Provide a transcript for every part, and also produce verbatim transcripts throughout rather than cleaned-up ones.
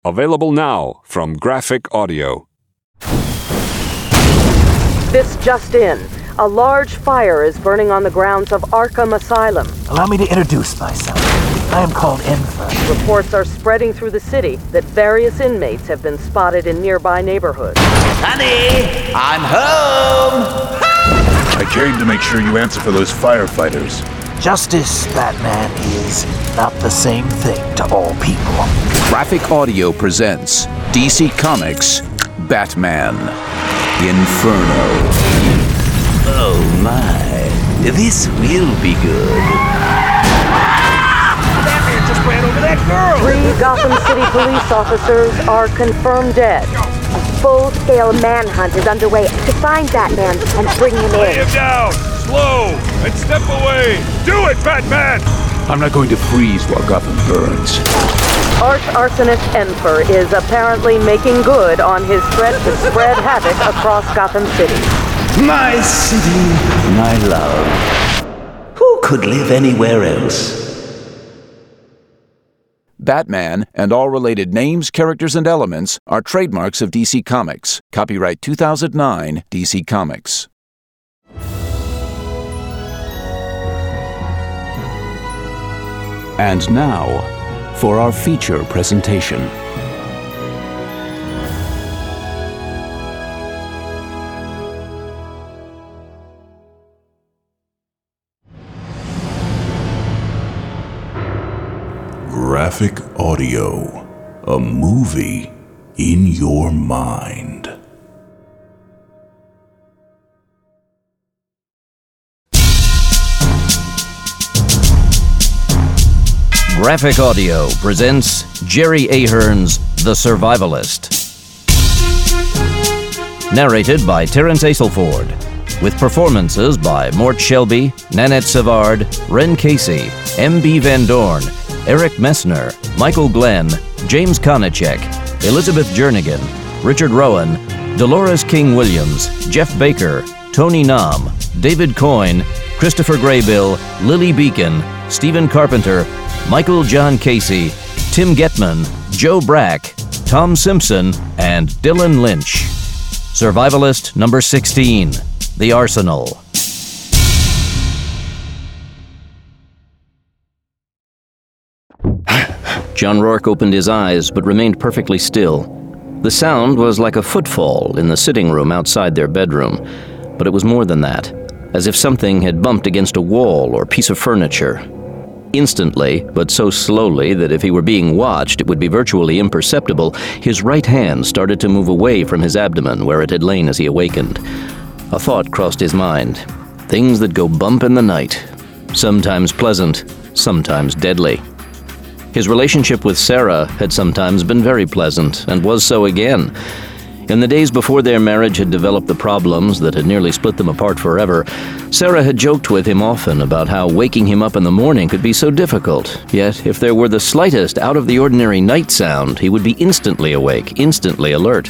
Available now from Graphic Audio. This just in. A large fire is burning on the grounds of Arkham Asylum. Allow me to introduce myself. I am called Enfer. Reports are spreading through the city that various inmates have been spotted in nearby neighborhoods. Honey, I'm home! I came to make sure you answer for those firefighters. Justice, Batman, is not the same thing to all people. Graphic Audio presents D C Comics Batman Inferno. Oh my, this will be good. Batman just ran over that girl! Three Gotham City police officers are confirmed dead. A full-scale manhunt is underway to find Batman and bring him Lay in. him down! Slow! And step away! Do it, Batman! I'm not going to freeze while Gotham burns. Arch arsonist Enfer is apparently making good on his threat to spread havoc across Gotham City. My city, my love. Who could live anywhere else? Batman and all related names, characters, and elements are trademarks of D C Comics. Copyright two thousand nine, D C Comics. And now, for our feature presentation. Graphic Audio, a movie in your mind. Graphic Audio presents Jerry Ahern's The Survivalist. Narrated by Terrence Aselford, with performances by Mort Shelby, Nanette Savard, Ren Casey, M B Van Dorn, Eric Messner, Michael Glenn, James Konachek, Elizabeth Jernigan, Richard Rowan, Dolores King-Williams, Jeff Baker, Tony Nam, David Coyne, Christopher Graybill, Lily Beacon, Stephen Carpenter, Michael John Casey, Tim Getman, Joe Brack, Tom Simpson, and Dylan Lynch. Survivalist number sixteen, The Arsenal. John Rourke opened his eyes but remained perfectly still. The sound was like a footfall in the sitting room outside their bedroom, but it was more than that, as if something had bumped against a wall or piece of furniture. Instantly, but so slowly that if he were being watched, it would be virtually imperceptible, his right hand started to move away from his abdomen where it had lain as he awakened. A thought crossed his mind. Things that go bump in the night. Sometimes pleasant, sometimes deadly. His relationship with Sarah had sometimes been very pleasant, and was so again. In the days before their marriage had developed the problems that had nearly split them apart forever, Sarah had joked with him often about how waking him up in the morning could be so difficult, yet if there were the slightest out-of-the-ordinary night sound, he would be instantly awake, instantly alert.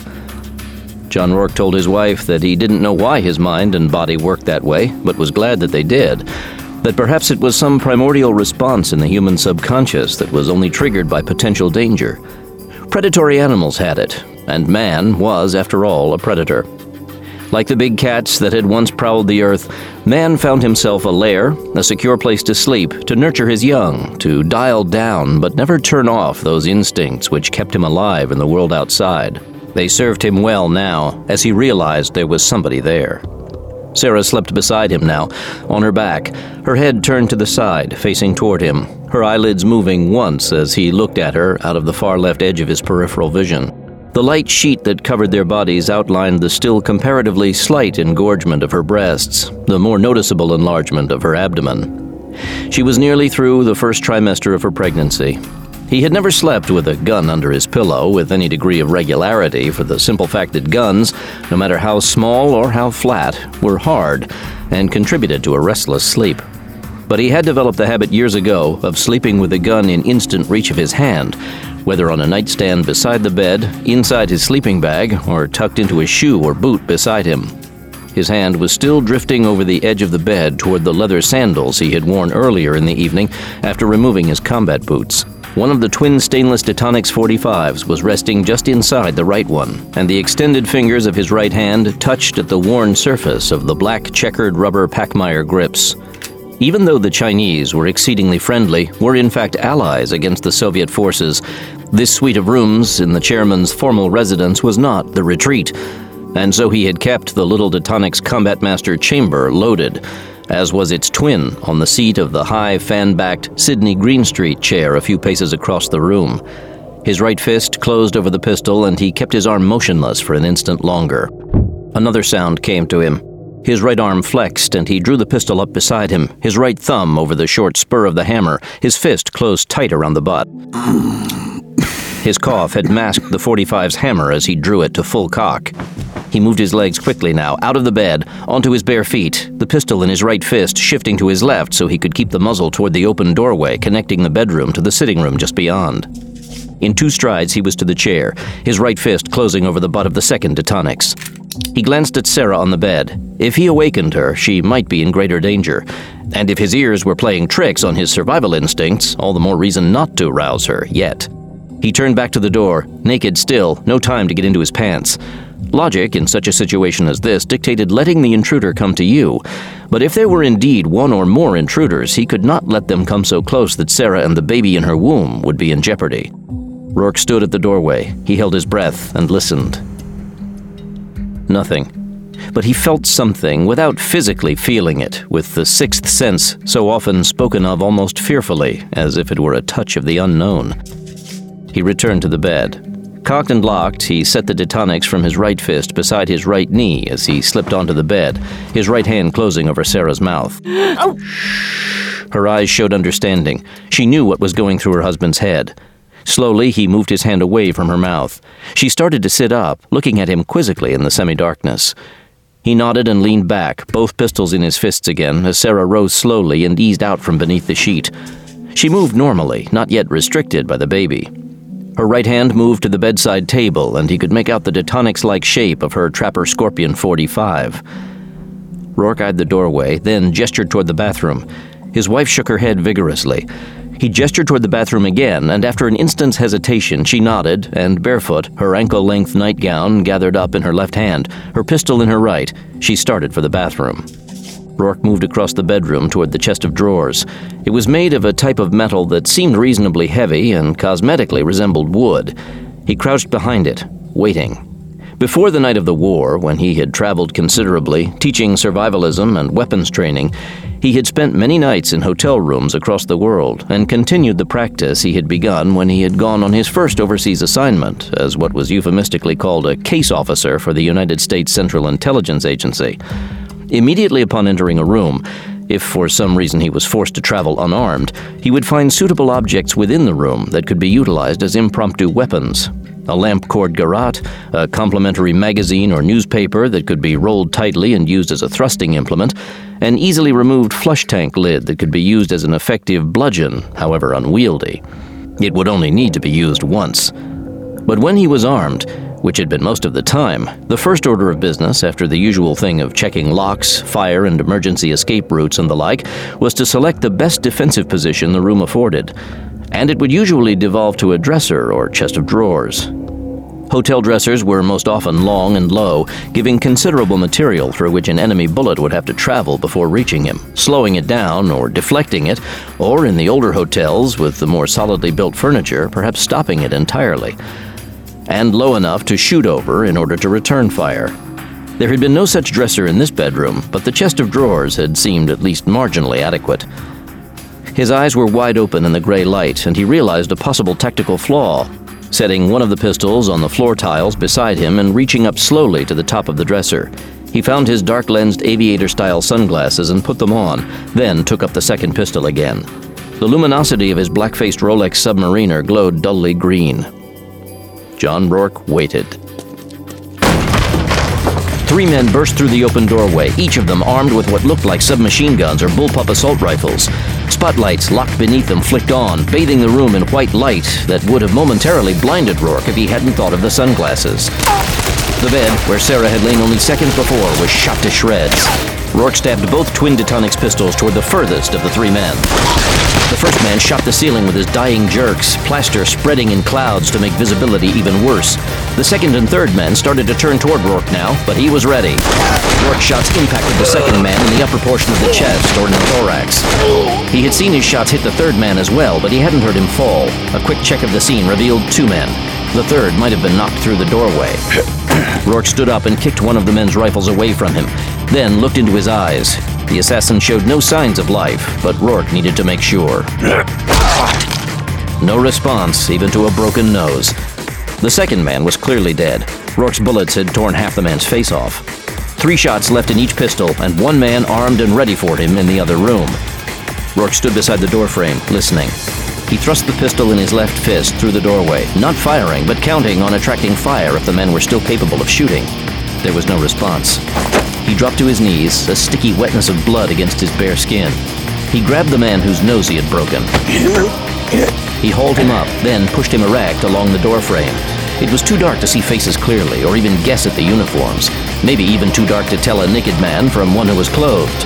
John Rourke told his wife that he didn't know why his mind and body worked that way, but was glad that they did, that perhaps it was some primordial response in the human subconscious that was only triggered by potential danger. Predatory animals had it, and man was, after all, a predator. Like the big cats that had once prowled the earth, man found himself a lair, a secure place to sleep, to nurture his young, to dial down but never turn off those instincts which kept him alive in the world outside. They served him well now, as he realized there was somebody there. Sarah slept beside him now, on her back, her head turned to the side, facing toward him, her eyelids moving once as he looked at her out of the far left edge of his peripheral vision. The light sheet that covered their bodies outlined the still comparatively slight engorgement of her breasts, the more noticeable enlargement of her abdomen. She was nearly through the first trimester of her pregnancy. He had never slept with a gun under his pillow with any degree of regularity, for the simple fact that guns, no matter how small or how flat, were hard and contributed to a restless sleep. But he had developed the habit years ago of sleeping with a gun in instant reach of his hand, whether on a nightstand beside the bed, inside his sleeping bag, or tucked into a shoe or boot beside him. His hand was still drifting over the edge of the bed toward the leather sandals he had worn earlier in the evening after removing his combat boots. One of the twin stainless Detonix forty-fives was resting just inside the right one, and the extended fingers of his right hand touched at the worn surface of the black checkered rubber Pachmayr grips. Even though the Chinese were exceedingly friendly, were in fact allies against the Soviet forces, this suite of rooms in the chairman's formal residence was not the retreat, and so he had kept the little Detonix Combat Master chamber loaded, as was its twin on the seat of the high, fan-backed Sydney Greenstreet chair a few paces across the room. His right fist closed over the pistol, and he kept his arm motionless for an instant longer. Another sound came to him. His right arm flexed, and he drew the pistol up beside him, his right thumb over the short spur of the hammer, his fist closed tight around the butt. His cough had masked the forty-five's hammer as he drew it to full cock. He moved his legs quickly now, out of the bed, onto his bare feet, the pistol in his right fist shifting to his left so he could keep the muzzle toward the open doorway connecting the bedroom to the sitting room just beyond. In two strides he was to the chair, his right fist closing over the butt of the second Detonix. He glanced at Sarah on the bed. If he awakened her, she might be in greater danger. And if his ears were playing tricks on his survival instincts, all the more reason not to rouse her yet. He turned back to the door, naked still, no time to get into his pants. Logic, in such a situation as this, dictated letting the intruder come to you. But if there were indeed one or more intruders, he could not let them come so close that Sarah and the baby in her womb would be in jeopardy. Rourke stood at the doorway. He held his breath and listened. Nothing. But he felt something without physically feeling it, with the sixth sense so often spoken of almost fearfully, as if it were a touch of the unknown. He returned to the bed. Cocked and locked, he set the Detonix from his right fist beside his right knee as he slipped onto the bed, his right hand closing over Sarah's mouth. Oh. Her eyes showed understanding. She knew what was going through her husband's head. Slowly, he moved his hand away from her mouth. She started to sit up, looking at him quizzically in the semi-darkness. He nodded and leaned back, both pistols in his fists again, as Sarah rose slowly and eased out from beneath the sheet. She moved normally, not yet restricted by the baby. Her right hand moved to the bedside table, and he could make out the Detonix-like shape of her Trapper Scorpion forty-five. Rourke eyed the doorway, then gestured toward the bathroom. His wife shook her head vigorously. He gestured toward the bathroom again, and after an instant's hesitation, she nodded, and barefoot, her ankle-length nightgown gathered up in her left hand, her pistol in her right, she started for the bathroom. Rourke moved across the bedroom toward the chest of drawers. It was made of a type of metal that seemed reasonably heavy and cosmetically resembled wood. He crouched behind it, waiting. Before the night of the war, when he had traveled considerably, teaching survivalism and weapons training, he had spent many nights in hotel rooms across the world and continued the practice he had begun when he had gone on his first overseas assignment as what was euphemistically called a case officer for the United States Central Intelligence Agency. Immediately upon entering a room, if for some reason he was forced to travel unarmed, he would find suitable objects within the room that could be utilized as impromptu weapons. A lamp-cord garrote, a complimentary magazine or newspaper that could be rolled tightly and used as a thrusting implement, an easily removed flush tank lid that could be used as an effective bludgeon, however unwieldy. It would only need to be used once. But when he was armed, which had been most of the time, the first order of business, after the usual thing of checking locks, fire and emergency escape routes and the like, was to select the best defensive position the room afforded, and it would usually devolve to a dresser or chest of drawers. Hotel dressers were most often long and low, giving considerable material through which an enemy bullet would have to travel before reaching him, slowing it down or deflecting it, or in the older hotels with the more solidly built furniture, perhaps stopping it entirely, and low enough to shoot over in order to return fire. There had been no such dresser in this bedroom, but the chest of drawers had seemed at least marginally adequate. His eyes were wide open in the gray light, and he realized a possible tactical flaw, setting one of the pistols on the floor tiles beside him and reaching up slowly to the top of the dresser. He found his dark-lensed aviator-style sunglasses and put them on, then took up the second pistol again. The luminosity of his black-faced Rolex Submariner glowed dully green. John Rourke waited. Three men burst through the open doorway, each of them armed with what looked like submachine guns or bullpup assault rifles. Spotlights locked beneath them flicked on, bathing the room in white light that would have momentarily blinded Rourke if he hadn't thought of the sunglasses. The bed, where Sarah had lain only seconds before, was shot to shreds. Rourke stabbed both Twin Detonix pistols toward the furthest of the three men. The first man shot the ceiling with his dying jerks, plaster spreading in clouds to make visibility even worse. The second and third men started to turn toward Rourke now, but he was ready. Rourke's shots impacted the second man in the upper portion of the chest or in the thorax. He had seen his shots hit the third man as well, but he hadn't heard him fall. A quick check of the scene revealed two men. The third might have been knocked through the doorway. Rourke stood up and kicked one of the men's rifles away from him, then looked into his eyes. The assassin showed no signs of life, but Rourke needed to make sure. No response, even to a broken nose. The second man was clearly dead. Rourke's bullets had torn half the man's face off. Three shots left in each pistol, and one man armed and ready for him in the other room. Rourke stood beside the doorframe, listening. He thrust the pistol in his left fist through the doorway, not firing, but counting on attracting fire if the men were still capable of shooting. There was no response. He dropped to his knees, a sticky wetness of blood against his bare skin. He grabbed the man whose nose he had broken. He hauled him up, then pushed him erect along the doorframe. It was too dark to see faces clearly, or even guess at the uniforms. Maybe even too dark to tell a naked man from one who was clothed.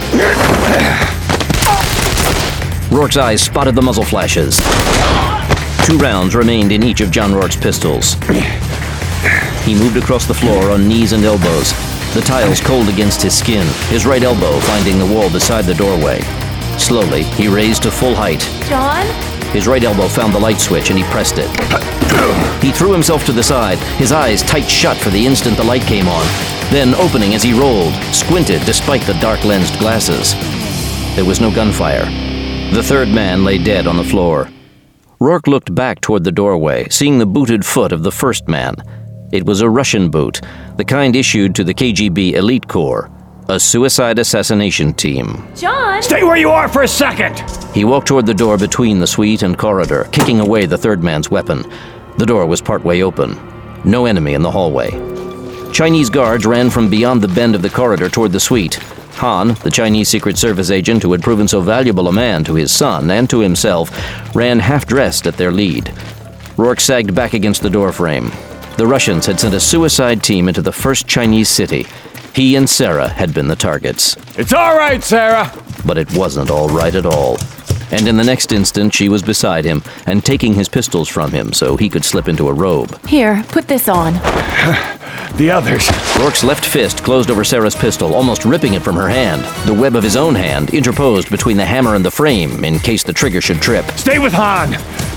Rourke's eyes spotted the muzzle flashes. Two rounds remained in each of John Rourke's pistols. He moved across the floor on knees and elbows, the tiles cold against his skin, his right elbow finding the wall beside the doorway. Slowly, he raised to full height. John? His right elbow found the light switch and he pressed it. He threw himself to the side, his eyes tight shut for the instant the light came on, then opening as he rolled, squinted despite the dark-lensed glasses. There was no gunfire. The third man lay dead on the floor. Rourke looked back toward the doorway, seeing the booted foot of the first man. It was a Russian boot, the kind issued to the K G B Elite Corps, a suicide assassination team. John! Stay where you are for a second! He walked toward the door between the suite and corridor, kicking away the third man's weapon. The door was partway open. No enemy in the hallway. Chinese guards ran from beyond the bend of the corridor toward the suite. Han, the Chinese Secret Service agent who had proven so valuable a man to his son and to himself, ran half-dressed at their lead. Rourke sagged back against the doorframe. The Russians had sent a suicide team into the first Chinese city. He and Sarah had been the targets. It's all right, Sarah! But it wasn't all right at all. And in the next instant, she was beside him and taking his pistols from him so he could slip into a robe. Here, put this on. The others. Rourke's left fist closed over Sarah's pistol, almost ripping it from her hand. The web of his own hand interposed between the hammer and the frame in case the trigger should trip. Stay with Han!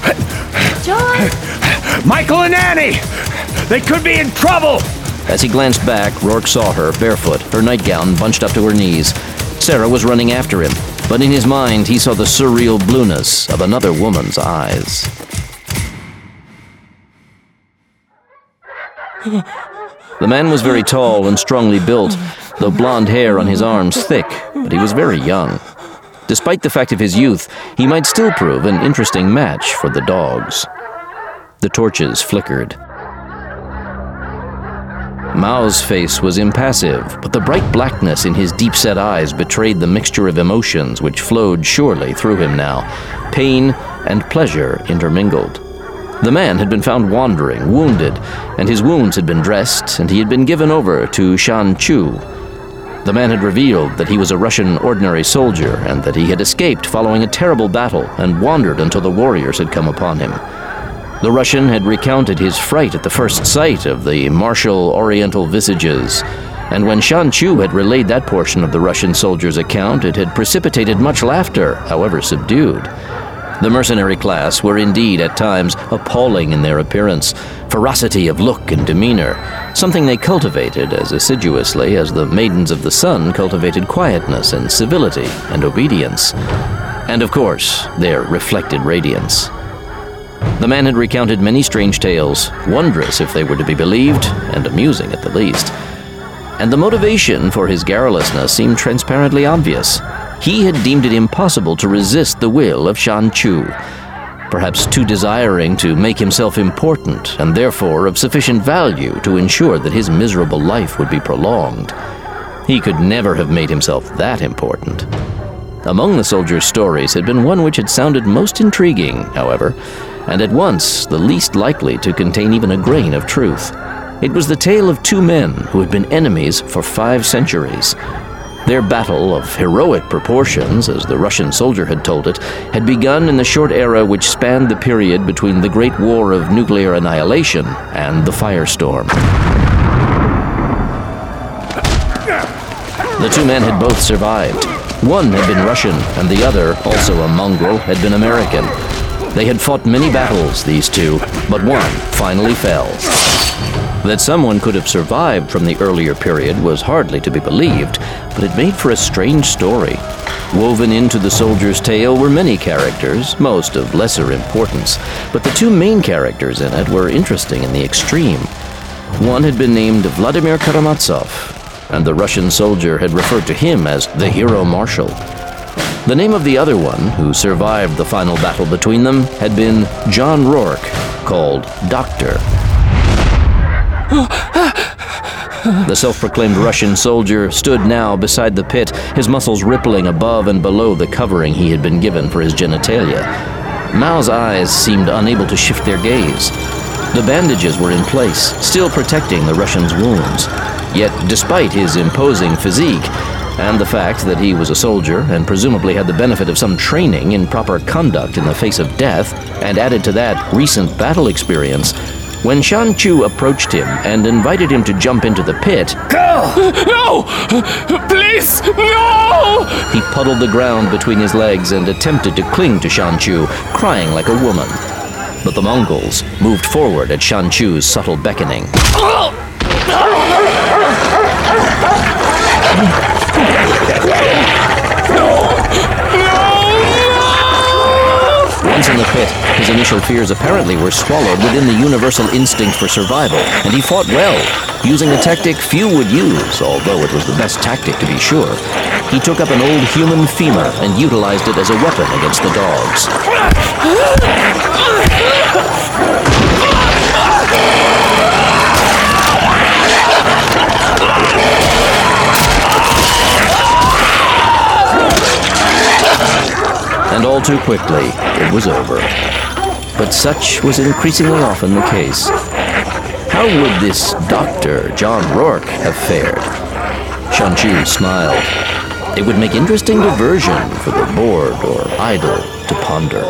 John! Michael and Annie! They could be in trouble! As he glanced back, Rourke saw her, barefoot, her nightgown bunched up to her knees. Sarah was running after him, but in his mind he saw the surreal blueness of another woman's eyes. The man was very tall and strongly built, the blonde hair on his arms thick, but he was very young. Despite the fact of his youth, he might still prove an interesting match for the dogs. The torches flickered. Mao's face was impassive, but the bright blackness in his deep-set eyes betrayed the mixture of emotions which flowed surely through him now, pain and pleasure intermingled. The man had been found wandering, wounded, and his wounds had been dressed, and he had been given over to Shan Chu. The man had revealed that he was a Russian ordinary soldier, and that he had escaped following a terrible battle and wandered until the warriors had come upon him. The Russian had recounted his fright at the first sight of the martial oriental visages, and when Shan Chu had relayed that portion of the Russian soldier's account, it had precipitated much laughter, however subdued. The mercenary class were indeed at times appalling in their appearance, ferocity of look and demeanor, something they cultivated as assiduously as the Maidens of the Sun cultivated quietness and civility and obedience, and of course, their reflected radiance. The man had recounted many strange tales, wondrous if they were to be believed, and amusing at the least. And the motivation for his garrulousness seemed transparently obvious. He had deemed it impossible to resist the will of Shan Chu, perhaps too desiring to make himself important, and therefore of sufficient value to ensure that his miserable life would be prolonged. He could never have made himself that important. Among the soldier's stories had been one which had sounded most intriguing, however, and at once the least likely to contain even a grain of truth. It was the tale of two men who had been enemies for five centuries. Their battle, of heroic proportions, as the Russian soldier had told it, had begun in the short era which spanned the period between the Great War of Nuclear Annihilation and the Firestorm. The two men had both survived. One had been Russian, and the other, also a mongrel, had been American. They had fought many battles, these two, but one finally fell. That someone could have survived from the earlier period was hardly to be believed, but it made for a strange story. Woven into the soldier's tale were many characters, most of lesser importance, but the two main characters in it were interesting in the extreme. One had been named Vladimir Karamazov, and the Russian soldier had referred to him as the Hero Marshal. The name of the other one, who survived the final battle between them, had been John Rourke, called Doctor. The self-proclaimed Russian soldier stood now beside the pit, his muscles rippling above and below the covering he had been given for his genitalia. Mao's eyes seemed unable to shift their gaze. The bandages were in place, still protecting the Russian's wounds. Yet, despite his imposing physique, and the fact that he was a soldier and presumably had the benefit of some training in proper conduct in the face of death, and added to that recent battle experience, when Shan Chu approached him and invited him to jump into the pit, Go! No! Please, no! He puddled the ground between his legs and attempted to cling to Shan Chu, crying like a woman. But the Mongols moved forward at Shan Chu's subtle beckoning. Once in the pit, his initial fears apparently were swallowed within the universal instinct for survival, and he fought well, using a tactic few would use, although it was the best tactic to be sure. He took up an old human femur and utilized it as a weapon against the dogs. And all too quickly, it was over. But such was increasingly often the case. How would this Doctor John Rourke have fared? Shan Chu smiled. It would make interesting diversion for the bored or idle to ponder.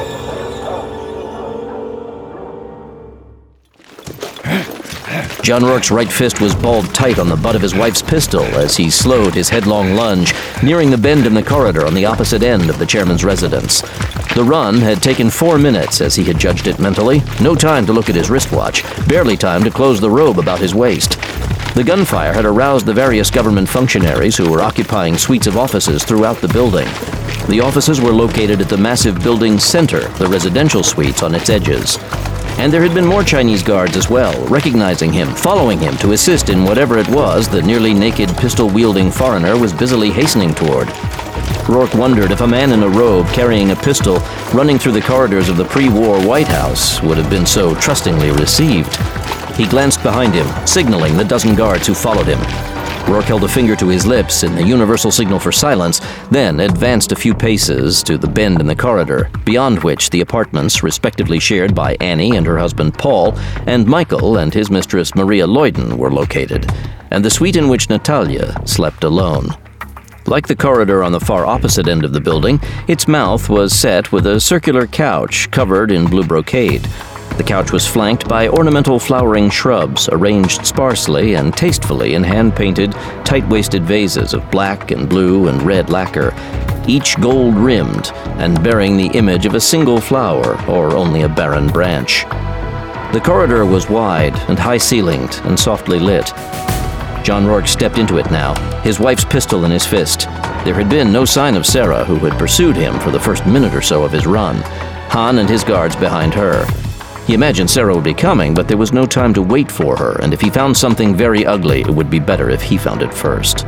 John Rourke's right fist was balled tight on the butt of his wife's pistol as he slowed his headlong lunge, nearing the bend in the corridor on the opposite end of the chairman's residence. The run had taken four minutes, as he had judged it mentally. No time to look at his wristwatch, barely time to close the robe about his waist. The gunfire had aroused the various government functionaries who were occupying suites of offices throughout the building. The offices were located at the massive building's center, the residential suites on its edges. And there had been more Chinese guards as well, recognizing him, following him to assist in whatever it was the nearly naked pistol-wielding foreigner was busily hastening toward. Rourke wondered if a man in a robe carrying a pistol running through the corridors of the pre-war White House would have been so trustingly received. He glanced behind him, signaling the dozen guards who followed him. Rourke held a finger to his lips in the universal signal for silence, then advanced a few paces to the bend in the corridor, beyond which the apartments, respectively shared by Annie and her husband Paul, and Michael and his mistress Maria Lloyden, were located, and the suite in which Natalia slept alone. Like the corridor on the far opposite end of the building, its mouth was set with a circular couch covered in blue brocade. The couch was flanked by ornamental flowering shrubs arranged sparsely and tastefully in hand-painted, tight-waisted vases of black and blue and red lacquer, each gold-rimmed and bearing the image of a single flower or only a barren branch. The corridor was wide and high-ceilinged and softly lit. John Rourke stepped into it now, his wife's pistol in his fist. There had been no sign of Sarah, who had pursued him for the first minute or so of his run. Han and his guards behind her. He imagined Sarah would be coming, but there was no time to wait for her, and if he found something very ugly, it would be better if he found it first.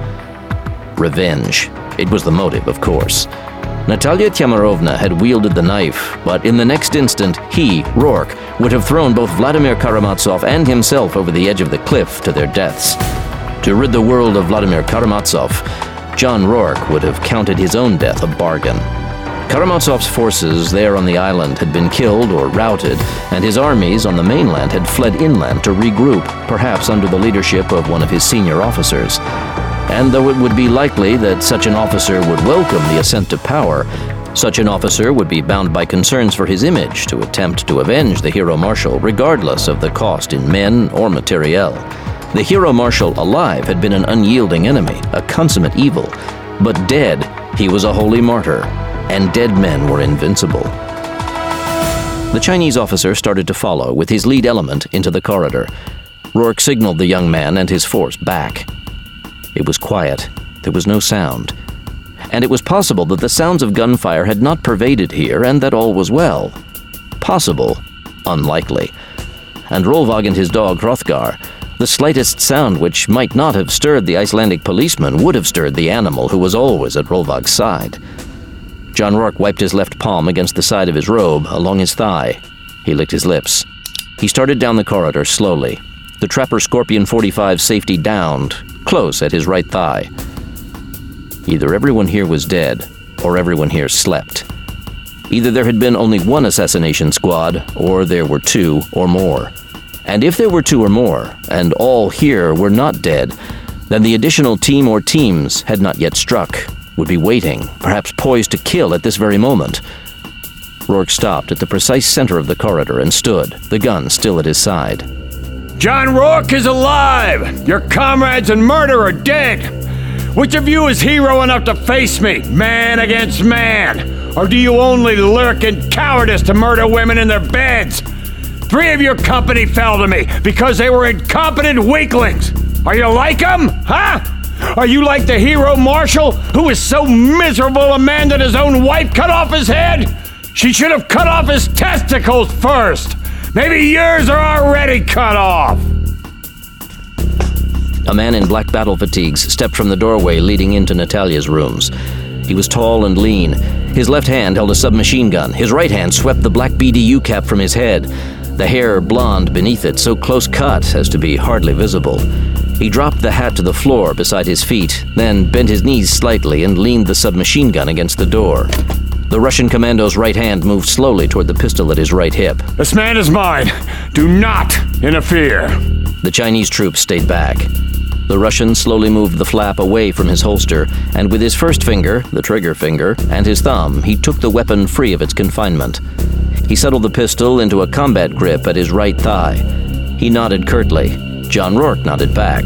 Revenge. It was the motive, of course. Natalia Tyamurovna had wielded the knife, but in the next instant, he, Rourke, would have thrown both Vladimir Karamazov and himself over the edge of the cliff to their deaths. To rid the world of Vladimir Karamazov, John Rourke would have counted his own death a bargain. Karamazov's forces there on the island had been killed or routed, and his armies on the mainland had fled inland to regroup, perhaps under the leadership of one of his senior officers. And though it would be likely that such an officer would welcome the ascent to power, such an officer would be bound by concerns for his image to attempt to avenge the Hero Marshal regardless of the cost in men or materiel. The Hero Marshal alive had been an unyielding enemy, a consummate evil, but dead, he was a holy martyr, and dead men were invincible. The Chinese officer started to follow with his lead element into the corridor. Rourke signaled the young man and his force back. It was quiet. There was no sound. And it was possible that the sounds of gunfire had not pervaded here and that all was well. Possible, unlikely. And Rolvag and his dog Hrothgar, the slightest sound which might not have stirred the Icelandic policeman would have stirred the animal who was always at Rolvag's side. John Rourke wiped his left palm against the side of his robe, along his thigh. He licked his lips. He started down the corridor slowly, the Trapper Scorpion forty-five safety downed, close at his right thigh. Either everyone here was dead, or everyone here slept. Either there had been only one assassination squad, or there were two or more. And if there were two or more, and all here were not dead, then the additional team or teams had not yet struck, would be waiting, perhaps poised to kill at this very moment. Rourke stopped at the precise center of the corridor and stood, the gun still at his side. John Rourke is alive! Your comrades in murder are dead! Which of you is hero enough to face me, man against man? Or do you only lurk in cowardice to murder women in their beds? Three of your company fell to me because they were incompetent weaklings. Are you like them, huh? Are you like the Hero Marshal, who is so miserable a man that his own wife cut off his head? She should have cut off his testicles first. Maybe yours are already cut off. A man in black battle fatigues stepped from the doorway leading into Natalia's rooms. He was tall and lean. His left hand held a submachine gun. His right hand swept the black B D U cap from his head, the hair blonde beneath it, so close cut as to be hardly visible. He dropped the hat to the floor beside his feet, then bent his knees slightly and leaned the submachine gun against the door. The Russian commando's right hand moved slowly toward the pistol at his right hip. This man is mine. Do not interfere. The Chinese troops stayed back. The Russian slowly moved the flap away from his holster, and with his first finger, the trigger finger, and his thumb, he took the weapon free of its confinement. He settled the pistol into a combat grip at his right thigh. He nodded curtly. John Rourke nodded back.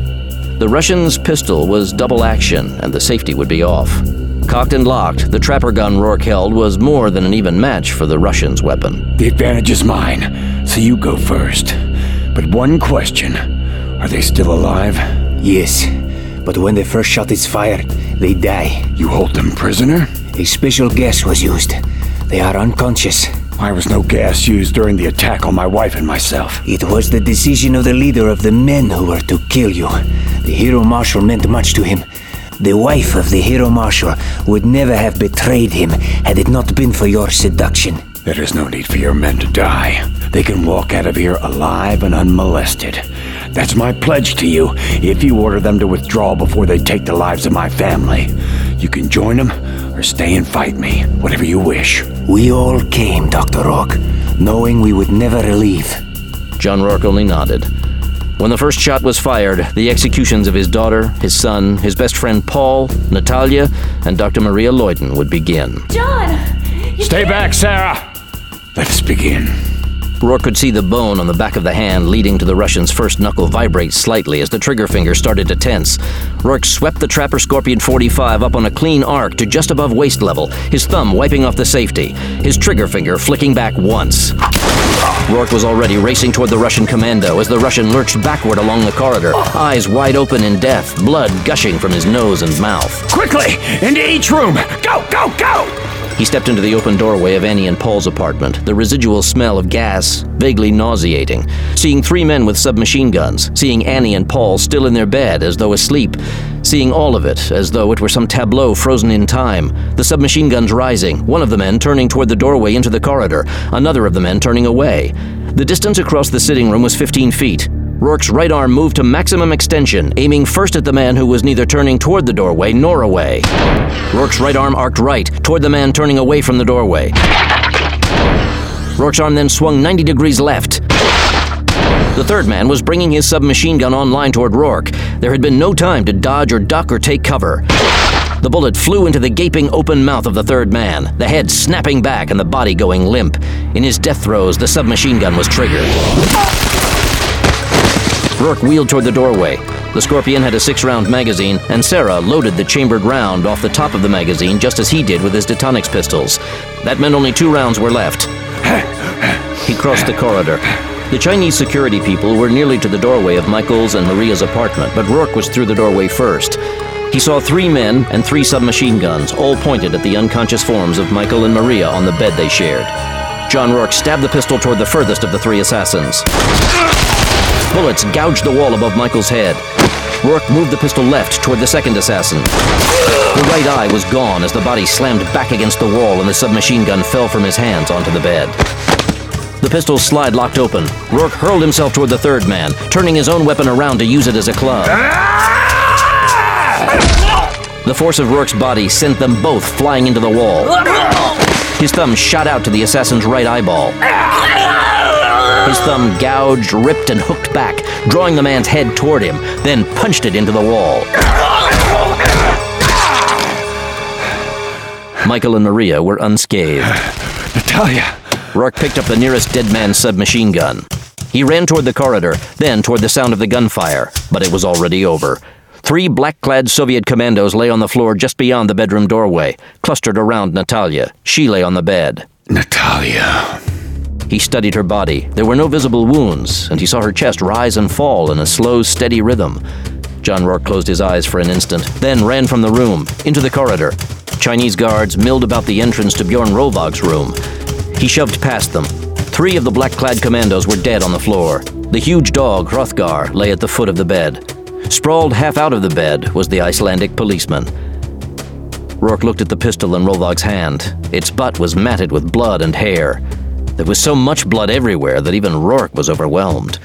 The Russian's pistol was double action, and the safety would be off. Cocked and locked, the trapper gun Rourke held was more than an even match for the Russian's weapon. The advantage is mine, so you go first. But one question. Are they still alive? Yes, but when the first shot is fired, they die. You hold them prisoner? A special gas was used. They are unconscious. Why was no gas used during the attack on my wife and myself? It was the decision of the leader of the men who were to kill you. The Hero Marshal meant much to him. The wife of the Hero Marshal would never have betrayed him had it not been for your seduction. There is no need for your men to die. They can walk out of here alive and unmolested. That's my pledge to you, if you order them to withdraw before they take the lives of my family. You can join them, or stay and fight me, whatever you wish. We all came, Doctor Rourke, knowing we would never leave. John Rourke only nodded. When the first shot was fired, the executions of his daughter, his son, his best friend Paul, Natalia, and Doctor Maria Lloyden would begin. John! Stay back, Sarah! Let us begin. Rourke could see the bone on the back of the hand leading to the Russian's first knuckle vibrate slightly as the trigger finger started to tense. Rourke swept the Trapper Scorpion forty-five up on a clean arc to just above waist level, his thumb wiping off the safety, his trigger finger flicking back once. Rourke was already racing toward the Russian commando as the Russian lurched backward along the corridor, eyes wide open in death, blood gushing from his nose and mouth. Quickly! Into each room! Go, go, go! He stepped into the open doorway of Annie and Paul's apartment, the residual smell of gas, vaguely nauseating. Seeing three men with submachine guns, seeing Annie and Paul still in their bed as though asleep, seeing all of it as though it were some tableau frozen in time, the submachine guns rising, one of the men turning toward the doorway into the corridor, another of the men turning away. The distance across the sitting room was fifteen feet. Rourke's right arm moved to maximum extension, aiming first at the man who was neither turning toward the doorway nor away. Rourke's right arm arced right, toward the man turning away from the doorway. Rourke's arm then swung ninety degrees left. The third man was bringing his submachine gun online toward Rourke. There had been no time to dodge or duck or take cover. The bullet flew into the gaping open mouth of the third man, the head snapping back and the body going limp. In his death throes, the submachine gun was triggered. Rourke wheeled toward the doorway. The Scorpion had a six-round magazine, and Sarah loaded the chambered round off the top of the magazine just as he did with his Detonics pistols. That meant only two rounds were left. He crossed the corridor. The Chinese security people were nearly to the doorway of Michael's and Maria's apartment, but Rourke was through the doorway first. He saw three men and three submachine guns, all pointed at the unconscious forms of Michael and Maria on the bed they shared. John Rourke stabbed the pistol toward the furthest of the three assassins. Bullets gouged the wall above Michael's head. Rourke moved the pistol left toward the second assassin. The right eye was gone as the body slammed back against the wall and the submachine gun fell from his hands onto the bed. The pistol's slide locked open. Rourke hurled himself toward the third man, turning his own weapon around to use it as a club. The force of Rourke's body sent them both flying into the wall. His thumb shot out to the assassin's right eyeball. His thumb gouged, ripped, and hooked back, drawing the man's head toward him, then punched it into the wall. Michael and Maria were unscathed. Natalia! Rourke picked up the nearest dead man's submachine gun. He ran toward the corridor, then toward the sound of the gunfire, but it was already over. Three black-clad Soviet commandos lay on the floor just beyond the bedroom doorway, clustered around Natalia. She lay on the bed. Natalia... He studied her body. There were no visible wounds, and he saw her chest rise and fall in a slow, steady rhythm. John Rourke closed his eyes for an instant, then ran from the room, into the corridor. Chinese guards milled about the entrance to Bjorn Rolvag's room. He shoved past them. Three of the black-clad commandos were dead on the floor. The huge dog, Hrothgar, lay at the foot of the bed. Sprawled half out of the bed was the Icelandic policeman. Rourke looked at the pistol in Rolvag's hand. Its butt was matted with blood and hair. There was so much blood everywhere that even Rourke was overwhelmed.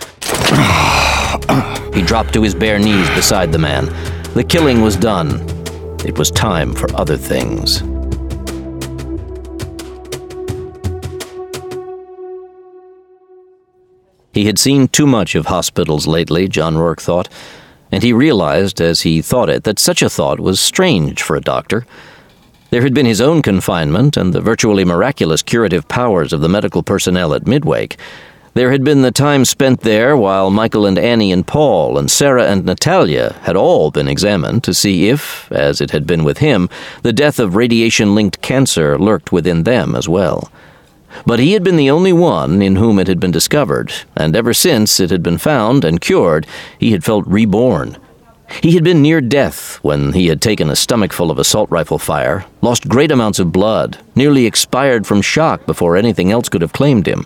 He dropped to his bare knees beside the man. The killing was done. It was time for other things. He had seen too much of hospitals lately, John Rourke thought, and he realized as he thought it that such a thought was strange for a doctor. There had been his own confinement and the virtually miraculous curative powers of the medical personnel at Midwake. There had been the time spent there while Michael and Annie and Paul and Sarah and Natalia had all been examined to see if, as it had been with him, the death of radiation-linked cancer lurked within them as well. But he had been the only one in whom it had been discovered, and ever since it had been found and cured, he had felt reborn. He had been near death when he had taken a stomachful of assault rifle fire, lost great amounts of blood, nearly expired from shock before anything else could have claimed him.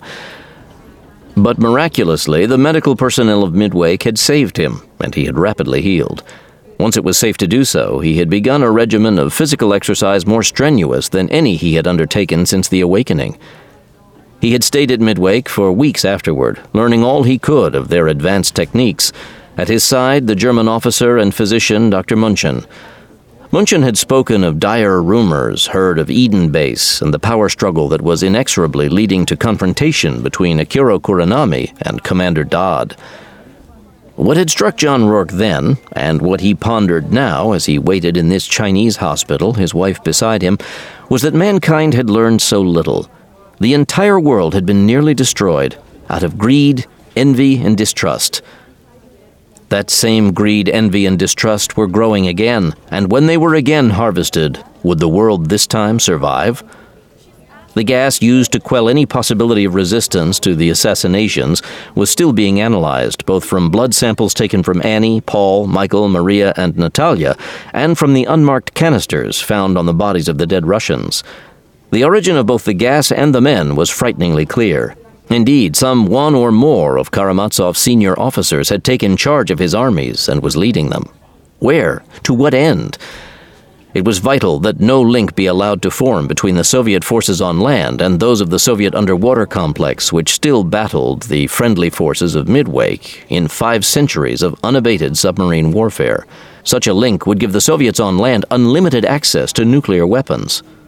But miraculously, the medical personnel of Midwake had saved him, and he had rapidly healed. Once it was safe to do so, he had begun a regimen of physical exercise more strenuous than any he had undertaken since the awakening. He had stayed at Midwake for weeks afterward, learning all he could of their advanced techniques. At his side, the German officer and physician, Doctor Munchen. Munchen had spoken of dire rumors heard of Eden Base and the power struggle that was inexorably leading to confrontation between Akira Kuranami and Commander Dodd. What had struck John Rourke then, and what he pondered now as he waited in this Chinese hospital, his wife beside him, was that mankind had learned so little. The entire world had been nearly destroyed, out of greed, envy, and distrust. That same greed, envy, and distrust were growing again, and when they were again harvested, would the world this time survive? The gas used to quell any possibility of resistance to the assassinations was still being analyzed, both from blood samples taken from Annie, Paul, Michael, Maria, and Natalia, and from the unmarked canisters found on the bodies of the dead Russians. The origin of both the gas and the men was frighteningly clear. Indeed, some one or more of Karamazov's senior officers had taken charge of his armies and was leading them. Where? To what end? It was vital that no link be allowed to form between the Soviet forces on land and those of the Soviet underwater complex, which still battled the friendly forces of Midwake in five centuries of unabated submarine warfare. Such a link would give the Soviets on land unlimited access to nuclear weapons.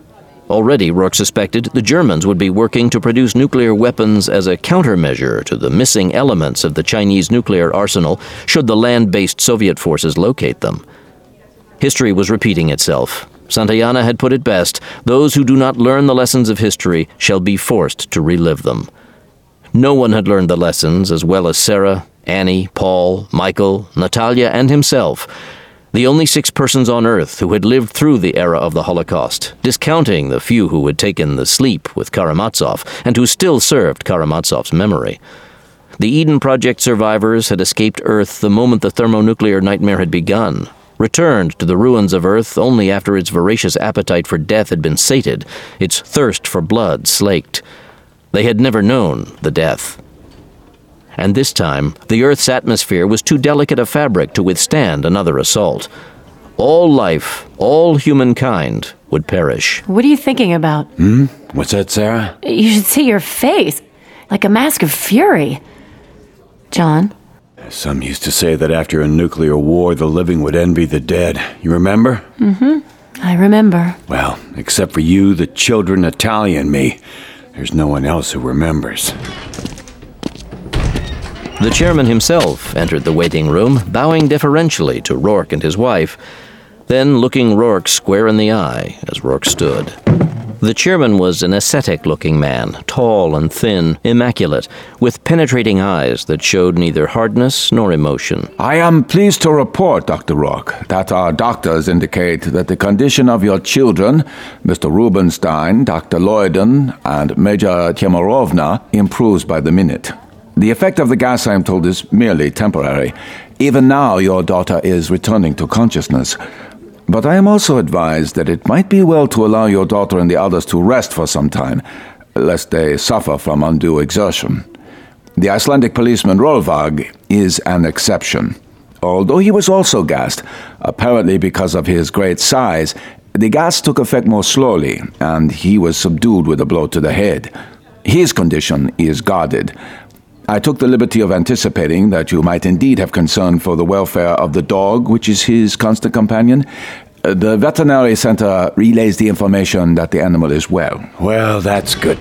Already, Rourke suspected the Germans would be working to produce nuclear weapons as a countermeasure to the missing elements of the Chinese nuclear arsenal should the land-based Soviet forces locate them. History was repeating itself. Santayana had put it best, those who do not learn the lessons of history shall be forced to relive them. No one had learned the lessons as well as Sarah, Annie, Paul, Michael, Natalia, and himself, the only six persons on Earth who had lived through the era of the Holocaust, discounting the few who had taken the sleep with Karamazov and who still served Karamazov's memory. The Eden Project survivors had escaped Earth the moment the thermonuclear nightmare had begun, returned to the ruins of Earth only after its voracious appetite for death had been sated, its thirst for blood slaked. They had never known the death. And this time, the Earth's atmosphere was too delicate a fabric to withstand another assault. All life, all humankind, would perish. What are you thinking about? Hmm? What's that, Sarah? You should see your face, like a mask of fury. John? Some used to say that after a nuclear war, the living would envy the dead. You remember? Mm-hmm. I remember. Well, except for you, the children, Natalia, and me, there's no one else who remembers. The chairman himself entered the waiting room, bowing deferentially to Rourke and his wife, then looking Rourke square in the eye as Rourke stood. The chairman was an ascetic-looking man, tall and thin, immaculate, with penetrating eyes that showed neither hardness nor emotion. I am pleased to report, Doctor Rourke, that our doctors indicate that the condition of your children, Mister Rubenstein, Doctor Lloyden, and Major Timorovna, improves by the minute. The effect of the gas, I am told, is merely temporary. Even now, your daughter is returning to consciousness. But I am also advised that it might be well to allow your daughter and the others to rest for some time, lest they suffer from undue exertion. The Icelandic policeman Rolvag is an exception. Although he was also gassed, apparently because of his great size, the gas took effect more slowly, and he was subdued with a blow to the head. His condition is guarded. I took the liberty of anticipating that you might indeed have concern for the welfare of the dog, which is his constant companion. The veterinary center relays the information that the animal is well. Well, that's good.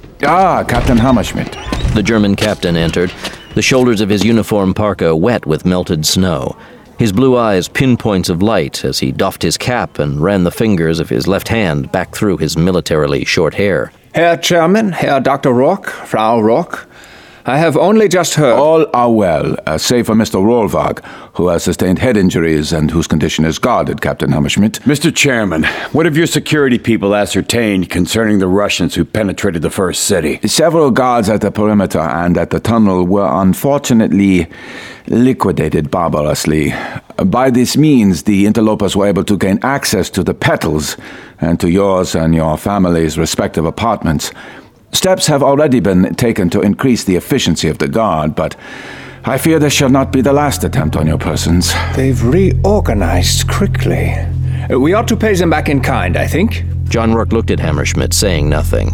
Ah, Captain Hammerschmidt. The German captain entered, the shoulders of his uniform parka wet with melted snow. His blue eyes pinpoints of light as he doffed his cap and ran the fingers of his left hand back through his militarily short hair. Herr Chairman, Herr Doctor Rourke, Frau Rourke, I have only just heard... All are well, uh, save for Mister Rolvag, who has sustained head injuries and whose condition is guarded, Captain Hammerschmidt. Mister Chairman, what have your security people ascertained concerning the Russians who penetrated the first city? Several guards at the perimeter and at the tunnel were unfortunately liquidated barbarously. By this means, the interlopers were able to gain access to the petals and to yours and your family's respective apartments. Steps have already been taken to increase the efficiency of the guard, but I fear this shall not be the last attempt on your persons. They've reorganized quickly. We ought to pay them back in kind, I think. John Rourke looked at Hammerschmidt, saying nothing.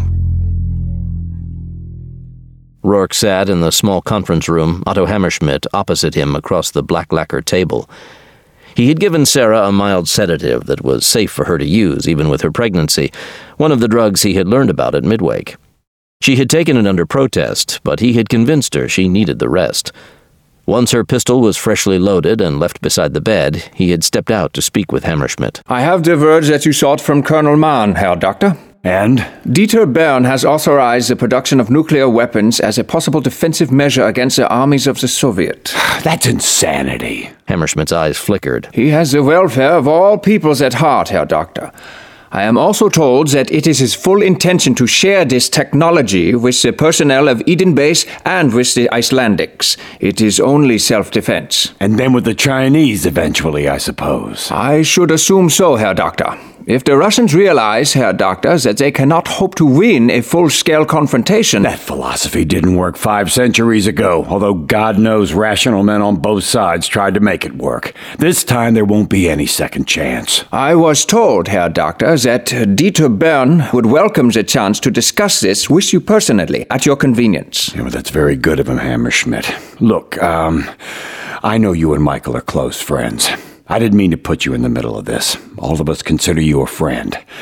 Rourke sat in the small conference room, Otto Hammerschmidt opposite him across the black lacquer table. He had given Sarah a mild sedative that was safe for her to use, even with her pregnancy, one of the drugs he had learned about at Midwake. She had taken it under protest, but he had convinced her she needed the rest. Once her pistol was freshly loaded and left beside the bed, he had stepped out to speak with Hammerschmidt. I have the word that you sought from Colonel Mahn, Herr Doctor. And? Dieter Bern has authorized the production of nuclear weapons as a possible defensive measure against the armies of the Soviet. That's insanity. Hammerschmidt's eyes flickered. He has the welfare of all peoples at heart, Herr Doctor. I am also told that it is his full intention to share this technology with the personnel of Eden Base and with the Icelandics. It is only self-defense. And then with the Chinese eventually, I suppose. I should assume so, Herr Doctor. If the Russians realize, Herr Doctor, that they cannot hope to win a full-scale confrontation... That philosophy didn't work five centuries ago, although God knows rational men on both sides tried to make it work. This time there won't be any second chance. I was told, Herr Doctor, that Dieter Bern would welcome the chance to discuss this with you personally, at your convenience. Yeah, well, that's very good of him, Hammerschmidt. Look, um, I know you and Michael are close friends. I didn't mean to put you in the middle of this. All of us consider you a friend.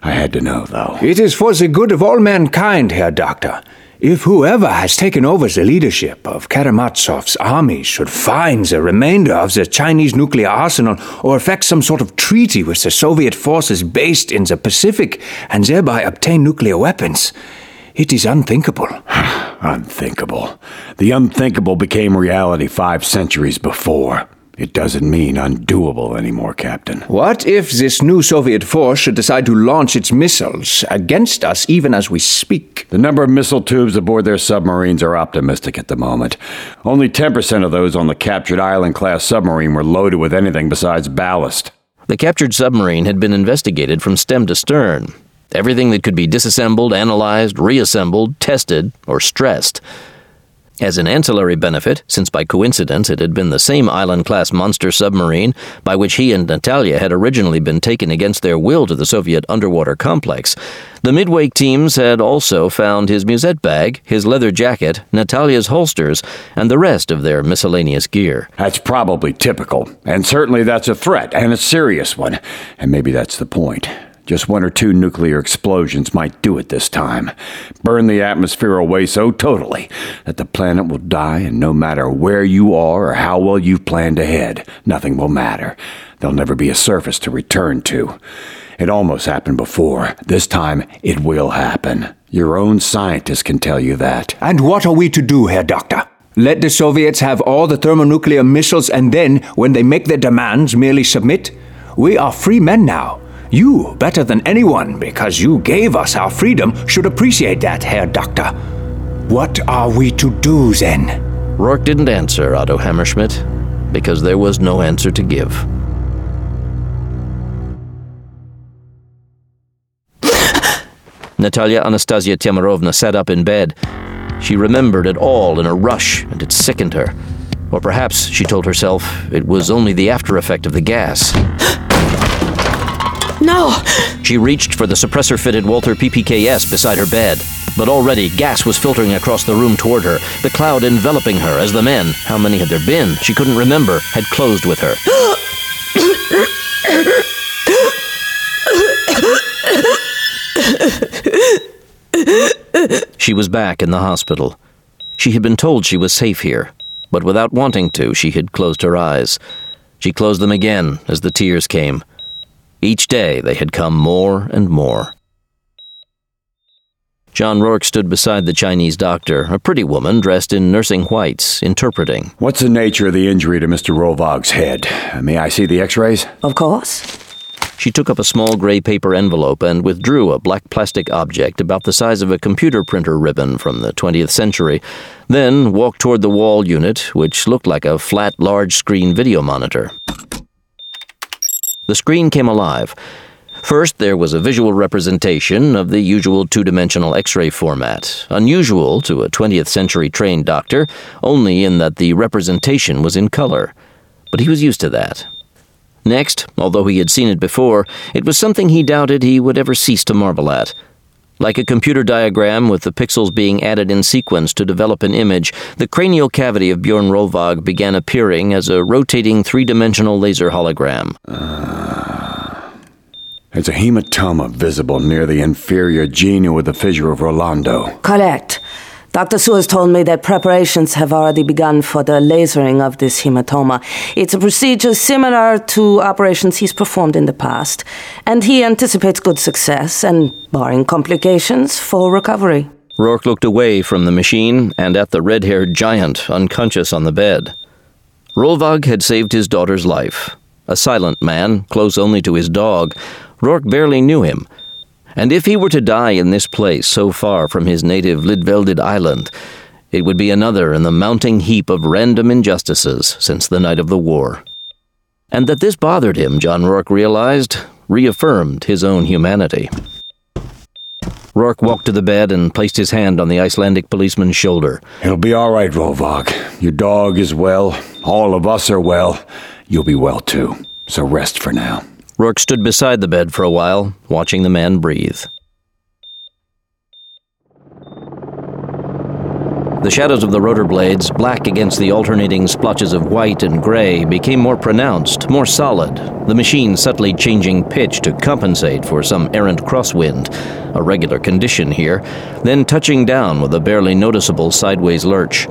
I had to know, though. It is for the good of all mankind, Herr Doctor. If whoever has taken over the leadership of Karamazov's army should find the remainder of the Chinese nuclear arsenal or effect some sort of treaty with the Soviet forces based in the Pacific and thereby obtain nuclear weapons, it is unthinkable. Unthinkable. The unthinkable became reality five centuries before. It doesn't mean undoable anymore, Captain. What if this new Soviet force should decide to launch its missiles against us even as we speak? The number of missile tubes aboard their submarines are optimistic at the moment. Only ten percent of those on the captured Island-class submarine were loaded with anything besides ballast. The captured submarine had been investigated from stem to stern. Everything that could be disassembled, analyzed, reassembled, tested, or stressed. As an ancillary benefit, since by coincidence it had been the same Island-class monster submarine by which he and Natalia had originally been taken against their will to the Soviet underwater complex, the Midwake teams had also found his musette bag, his leather jacket, Natalia's holsters, and the rest of their miscellaneous gear. That's probably typical, and certainly that's a threat, and a serious one, and maybe that's the point. Just one or two nuclear explosions might do it this time. Burn the atmosphere away so totally that the planet will die, and no matter where you are or how well you've planned ahead, nothing will matter. There'll never be a surface to return to. It almost happened before. This time, it will happen. Your own scientists can tell you that. And what are we to do, Herr Doctor? Let the Soviets have all the thermonuclear missiles and then, when they make their demands, merely submit? We are free men now. You, better than anyone, because you gave us our freedom, should appreciate that, Herr Doctor. What are we to do, then? Rourke didn't answer Otto Hammerschmidt, because there was no answer to give. Natalia Anastasia Timorovna sat up in bed. She remembered it all in a rush, and it sickened her. Or perhaps, she told herself, it was only the after effect of the gas. No! She reached for the suppressor-fitted Walther P P K S beside her bed. But already gas was filtering across the room toward her, the cloud enveloping her as the men, how many had there been, she couldn't remember, had closed with her. She was back in the hospital. She had been told she was safe here, but without wanting to, she had closed her eyes. She closed them again as the tears came. Each day they had come more and more. John Rourke stood beside the Chinese doctor, a pretty woman dressed in nursing whites, interpreting. What's the nature of the injury to Mister Rolvog's head? May I see the x-rays? Of course. She took up a small gray paper envelope and withdrew a black plastic object about the size of a computer printer ribbon from the twentieth century, then walked toward the wall unit, which looked like a flat, large-screen video monitor. The screen came alive. First, there was a visual representation of the usual two-dimensional X-ray format, unusual to a twentieth century trained doctor, only in that the representation was in color. But he was used to that. Next, although he had seen it before, it was something he doubted he would ever cease to marvel at. Like a computer diagram with the pixels being added in sequence to develop an image, the cranial cavity of Bjorn Rolvog began appearing as a rotating three-dimensional laser hologram. Uh, there's a hematoma visible near the inferior genial with the fissure of Rolando. Correct. Doctor Su has told me that preparations have already begun for the lasering of this hematoma. It's a procedure similar to operations he's performed in the past, and he anticipates good success and, barring complications, full recovery. Rourke looked away from the machine and at the red-haired giant unconscious on the bed. Rolvog had saved his daughter's life. A silent man, close only to his dog, Rourke barely knew him. And if he were to die in this place so far from his native Lidvelded island, it would be another in the mounting heap of random injustices since the night of the war. And that this bothered him, John Rourke realized, reaffirmed his own humanity. Rourke walked to the bed and placed his hand on the Icelandic policeman's shoulder. It'll be all right, Rolvog. Your dog is well. All of us are well. You'll be well, too. So rest for now. Rourke stood beside the bed for a while, watching the man breathe. The shadows of the rotor blades, black against the alternating splotches of white and gray, became more pronounced, more solid, the machine subtly changing pitch to compensate for some errant crosswind, a regular condition here, then touching down with a barely noticeable sideways lurch.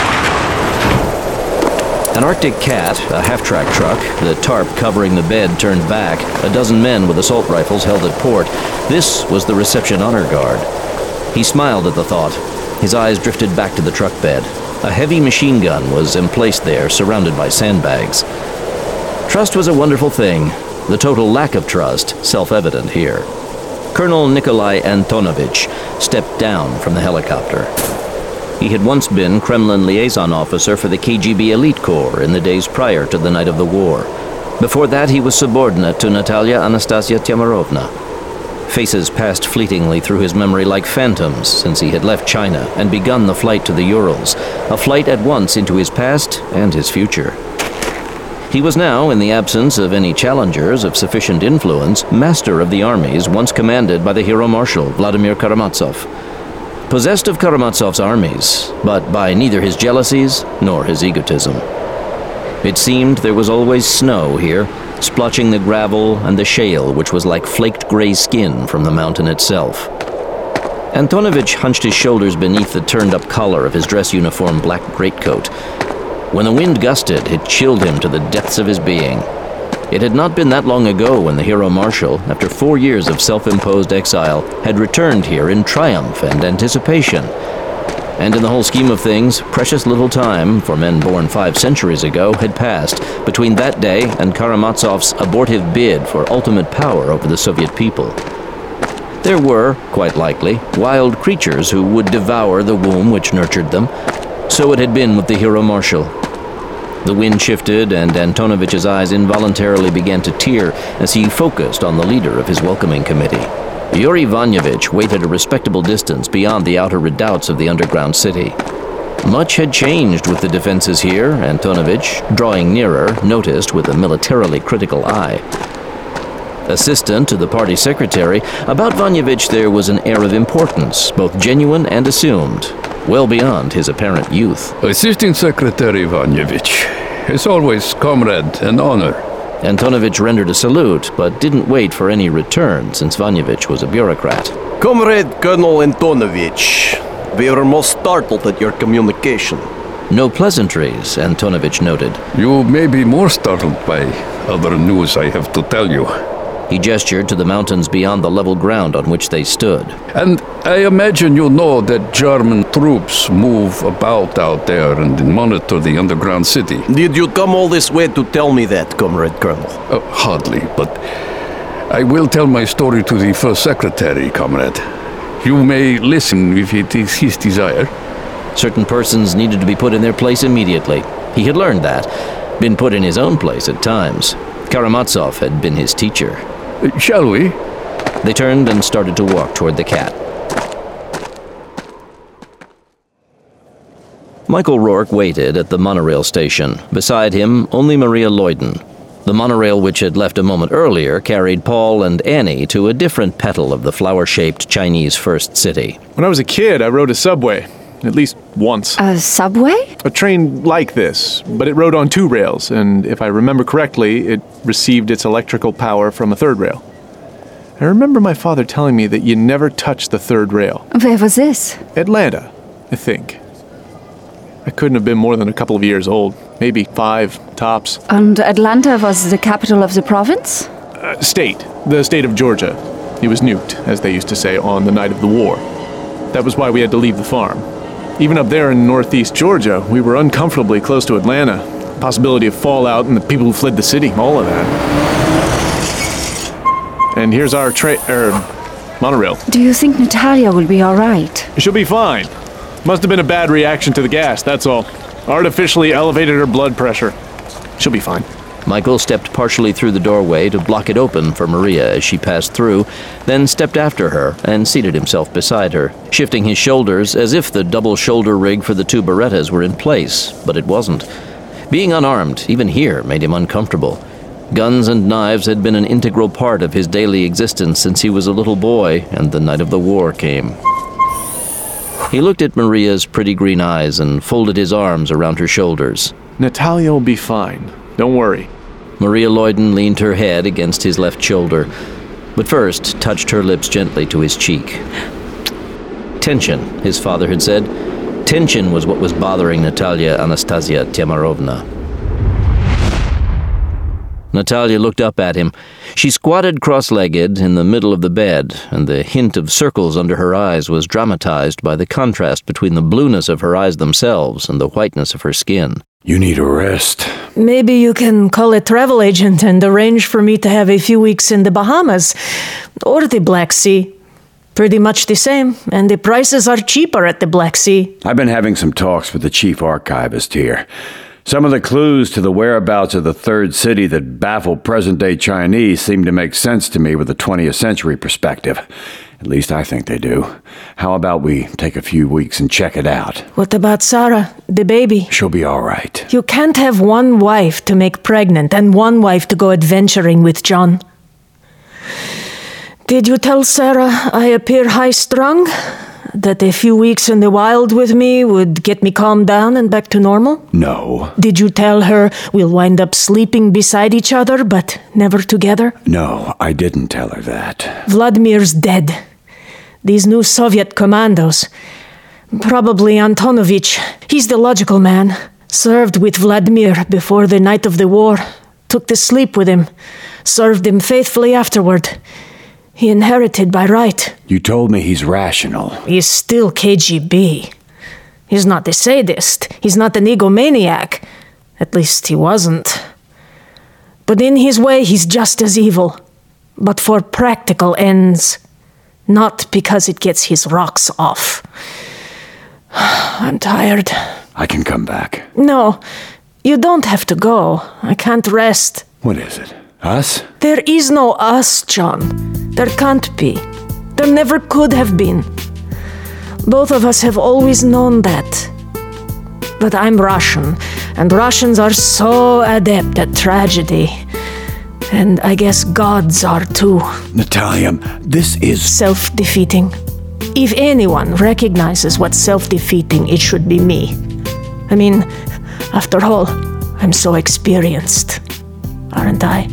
An Arctic Cat, a half-track truck, the tarp covering the bed turned back, a dozen men with assault rifles held at port. This was the reception honor guard. He smiled at the thought. His eyes drifted back to the truck bed. A heavy machine gun was emplaced there, surrounded by sandbags. Trust was a wonderful thing. The total lack of trust, self-evident here. Colonel Nikolai Antonovich stepped down from the helicopter. He had once been Kremlin liaison officer for the K G B elite corps in the days prior to the night of the war. Before that, he was subordinate to Natalia Anastasia Timorovna. Faces passed fleetingly through his memory like phantoms since he had left China and begun the flight to the Urals, a flight at once into his past and his future. He was now, in the absence of any challengers of sufficient influence, master of the armies once commanded by the hero marshal Vladimir Karamazov. Possessed of Karamazov's armies, but by neither his jealousies nor his egotism. It seemed there was always snow here, splotching the gravel and the shale, which was like flaked gray skin from the mountain itself. Antonovich hunched his shoulders beneath the turned-up collar of his dress uniform black greatcoat. When the wind gusted, it chilled him to the depths of his being. It had not been that long ago when the hero marshal, after four years of self-imposed exile, had returned here in triumph and anticipation. And in the whole scheme of things, precious little time, for men born five centuries ago, had passed between that day and Karamazov's abortive bid for ultimate power over the Soviet people. There were, quite likely, wild creatures who would devour the womb which nurtured them. So it had been with the hero marshal. The wind shifted, and Antonovich's eyes involuntarily began to tear as he focused on the leader of his welcoming committee. Yuri Vanyovich waited a respectable distance beyond the outer redoubts of the underground city. Much had changed with the defenses here, Antonovich, drawing nearer, noticed with a militarily critical eye. Assistant to the party secretary, about Vanyovich there was an air of importance, both genuine and assumed, well beyond his apparent youth. Assistant Secretary Vanyovich, as always, comrade and honor. Antonovich rendered a salute, but didn't wait for any return, since Vanyovich was a bureaucrat. Comrade Colonel Antonovich, we are most startled at your communication. No pleasantries, Antonovich noted. You may be more startled by other news I have to tell you. He gestured to the mountains beyond the level ground on which they stood. And I imagine you know that German troops move about out there and monitor the underground city. Did you come all this way to tell me that, Comrade Colonel? Uh, hardly, but I will tell my story to the First Secretary, comrade. You may listen if it is his desire. Certain persons needed to be put in their place immediately. He had learned that, been put in his own place at times. Karamazov had been his teacher. Uh, shall we? They turned and started to walk toward the cat. Michael Rourke waited at the monorail station. Beside him, only Maria Lloyden. The monorail which had left a moment earlier carried Paul and Annie to a different petal of the flower-shaped Chinese First City. When I was a kid, I rode a subway. At least once. A subway? A train like this, but it rode on two rails, and if I remember correctly, it received its electrical power from a third rail. I remember my father telling me that you never touch the third rail. Where was this? Atlanta, I think. I couldn't have been more than a couple of years old. Maybe five, tops. And Atlanta was the capital of the province? Uh, state. The state of Georgia. It was nuked, as they used to say, on the night of the war. That was why we had to leave the farm. Even up there in northeast Georgia, we were uncomfortably close to Atlanta. Possibility of fallout and the people who fled the city, all of that. And here's our tra- er, monorail. Do you think Natalia will be all right? She'll be fine. Must have been a bad reaction to the gas, that's all. Artificially elevated her blood pressure. She'll be fine. Michael stepped partially through the doorway to block it open for Maria as she passed through, then stepped after her and seated himself beside her, shifting his shoulders as if the double shoulder rig for the two Berettas were in place, but it wasn't. Being unarmed, even here, made him uncomfortable. Guns and knives had been an integral part of his daily existence since he was a little boy and the night of the war came. He looked at Maria's pretty green eyes and folded his arms around her shoulders. Natalia will be fine. Don't worry. Maria Lloyden leaned her head against his left shoulder, but first touched her lips gently to his cheek. Tension, his father had said. Tension was what was bothering Natalia Anastasia Timorovna. Natalia looked up at him. She squatted cross-legged in the middle of the bed, and the hint of circles under her eyes was dramatized by the contrast between the blueness of her eyes themselves and the whiteness of her skin. You need a rest. Maybe you can call a travel agent and arrange for me to have a few weeks in the Bahamas or the Black Sea. Pretty much the same, and the prices are cheaper at the Black Sea. I've been having some talks with the chief archivist here. Some of the clues to the whereabouts of the third city that baffle present-day Chinese seem to make sense to me with a twentieth century perspective. At least I think they do. How about we take a few weeks and check it out? What about Sarah, the baby? She'll be all right. You can't have one wife to make pregnant and one wife to go adventuring with John. Did you tell Sarah I appear high-strung? That a few weeks in the wild with me would get me calmed down and back to normal? No. Did you tell her we'll wind up sleeping beside each other, but never together? No, I didn't tell her that. Vladimir's dead. These new Soviet commandos. Probably Antonovich. He's the logical man. Served with Vladimir before the night of the war. Took to sleep with him. Served him faithfully afterward. He inherited by right. You told me he's rational. He's still K G B. He's not a sadist. He's not an egomaniac. At least he wasn't. But in his way, he's just as evil. But for practical ends. Not because it gets his rocks off. I'm tired. I can come back. No, you don't have to go. I can't rest. What is it? Us? There is no us, John. There can't be. There never could have been. Both of us have always known that. But I'm Russian, and Russians are so adept at tragedy. And I guess gods are too. Natalia, this is... self-defeating. If anyone recognizes what's self-defeating, it should be me. I mean, after all, I'm so experienced, aren't I?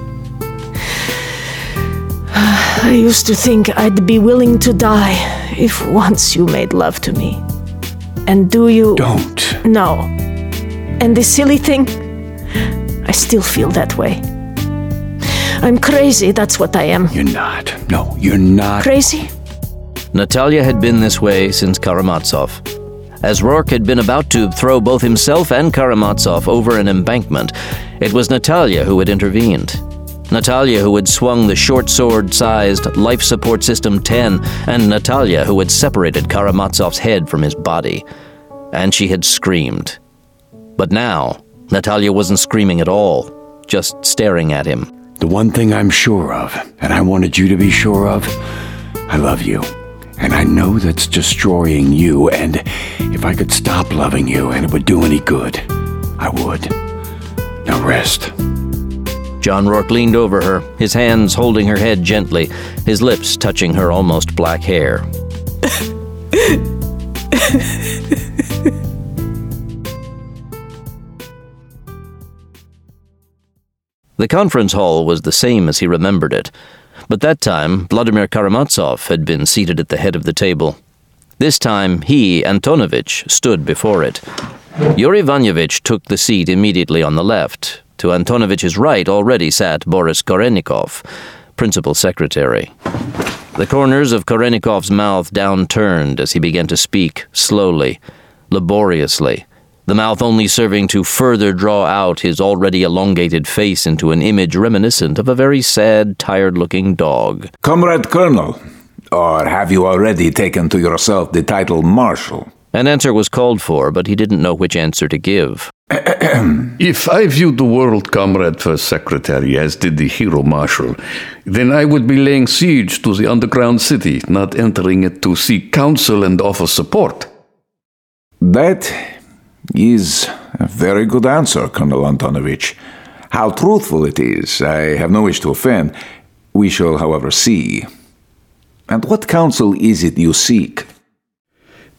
I used to think I'd be willing to die if once you made love to me. And do you... Don't. No. And the silly thing? I still feel that way. I'm crazy, that's what I am. You're not. No, you're not. Crazy? Natalia had been this way since Karamazov. As Rourke had been about to throw both himself and Karamazov over an embankment, it was Natalia who had intervened. Natalia who had swung the short sword-sized life support system ten, and Natalia who had separated Karamazov's head from his body. And she had screamed. But now, Natalia wasn't screaming at all, just staring at him. The one thing I'm sure of, and I wanted you to be sure of, I love you. And I know that's destroying you, and if I could stop loving you and it would do any good, I would. Now rest. John Rourke leaned over her, his hands holding her head gently, his lips touching her almost black hair. The conference hall was the same as he remembered it, but that time Vladimir Karamazov had been seated at the head of the table. This time he, Antonovich, stood before it. Yuri Vanyevich took the seat immediately on the left. To Antonovich's right already sat Boris Korennikov, principal secretary. The corners of Korennikov's mouth downturned as he began to speak, slowly, laboriously, the mouth only serving to further draw out his already elongated face into an image reminiscent of a very sad, tired-looking dog. Comrade Colonel, or have you already taken to yourself the title Marshal? An answer was called for, but he didn't know which answer to give. If I viewed the world, Comrade First Secretary, as did the Hero Marshal, then I would be laying siege to the underground city, not entering it to seek counsel and offer support. That is a very good answer, Colonel Antonovich. How truthful it is, I have no wish to offend. We shall, however, see. And what counsel is it you seek?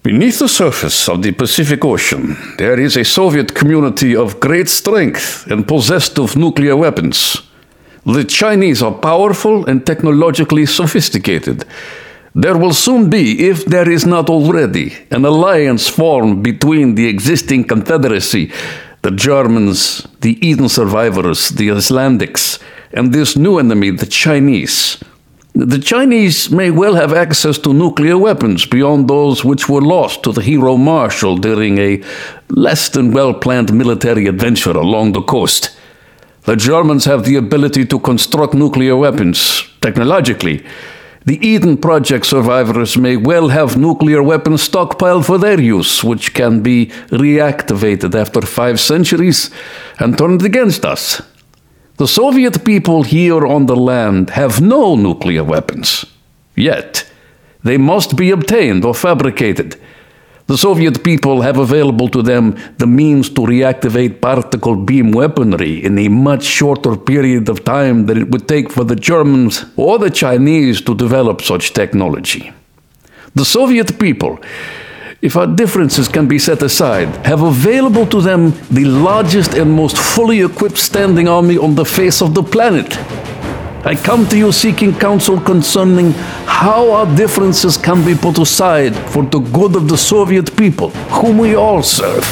Beneath the surface of the Pacific Ocean, there is a Soviet community of great strength and possessed of nuclear weapons. The Chinese are powerful and technologically sophisticated. There will soon be, if there is not already, an alliance formed between the existing confederacy, the Germans, the Eden survivors, the Icelandics, and this new enemy, the Chinese. The Chinese may well have access to nuclear weapons beyond those which were lost to the Hero Marshal during a less than well-planned military adventure along the coast. The Germans have the ability to construct nuclear weapons, technologically. The Eden Project survivors may well have nuclear weapons stockpiled for their use, which can be reactivated after five centuries and turned against us. The Soviet people here on the land have no nuclear weapons. Yet, they must be obtained or fabricated. The Soviet people have available to them the means to reactivate particle beam weaponry in a much shorter period of time than it would take for the Germans or the Chinese to develop such technology. The Soviet people, if our differences can be set aside, have available to them the largest and most fully equipped standing army on the face of the planet. I come to you seeking counsel concerning how our differences can be put aside for the good of the Soviet people, whom we all serve.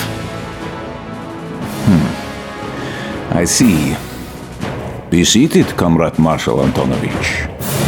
Hmm. I see. Be seated, Comrade Marshal Antonovich.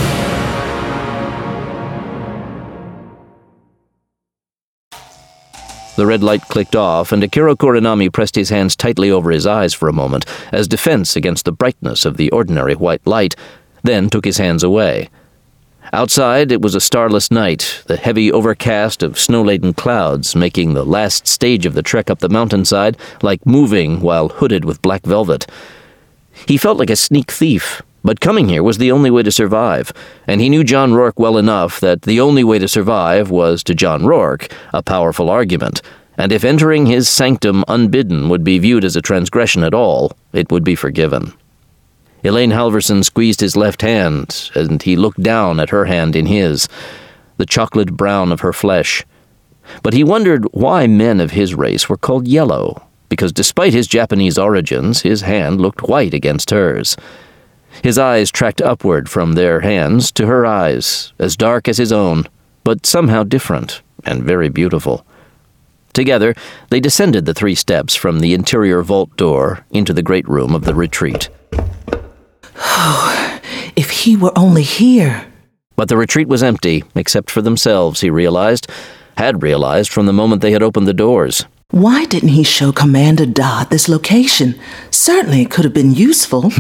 The red light clicked off, and Akira Kurinami pressed his hands tightly over his eyes for a moment, as defense against the brightness of the ordinary white light, then took his hands away. Outside, it was a starless night, the heavy overcast of snow-laden clouds making the last stage of the trek up the mountainside like moving while hooded with black velvet. He felt like a sneak thief, but coming here was the only way to survive, and he knew John Rourke well enough that the only way to survive was, to John Rourke, a powerful argument, and if entering his sanctum unbidden would be viewed as a transgression at all, it would be forgiven. Elaine Halverson squeezed his left hand, and he looked down at her hand in his, the chocolate brown of her flesh. But he wondered why men of his race were called yellow, because despite his Japanese origins, his hand looked white against hers. His eyes tracked upward from their hands to her eyes, as dark as his own, but somehow different and very beautiful. Together, they descended the three steps from the interior vault door into the great room of the retreat. Oh, if he were only here. But the retreat was empty, except for themselves, he realized, had realized from the moment they had opened the doors. Why didn't he show Commander Dodd this location? Certainly it could have been useful.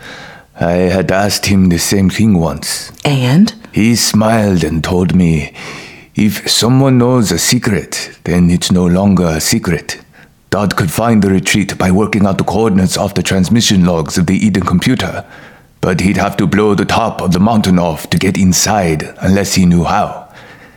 I had asked him the same thing once. And? He smiled and told me, if someone knows a secret, then it's no longer a secret. Dodd could find the retreat by working out the coordinates off the transmission logs of the Eden computer, but he'd have to blow the top of the mountain off to get inside, unless he knew how.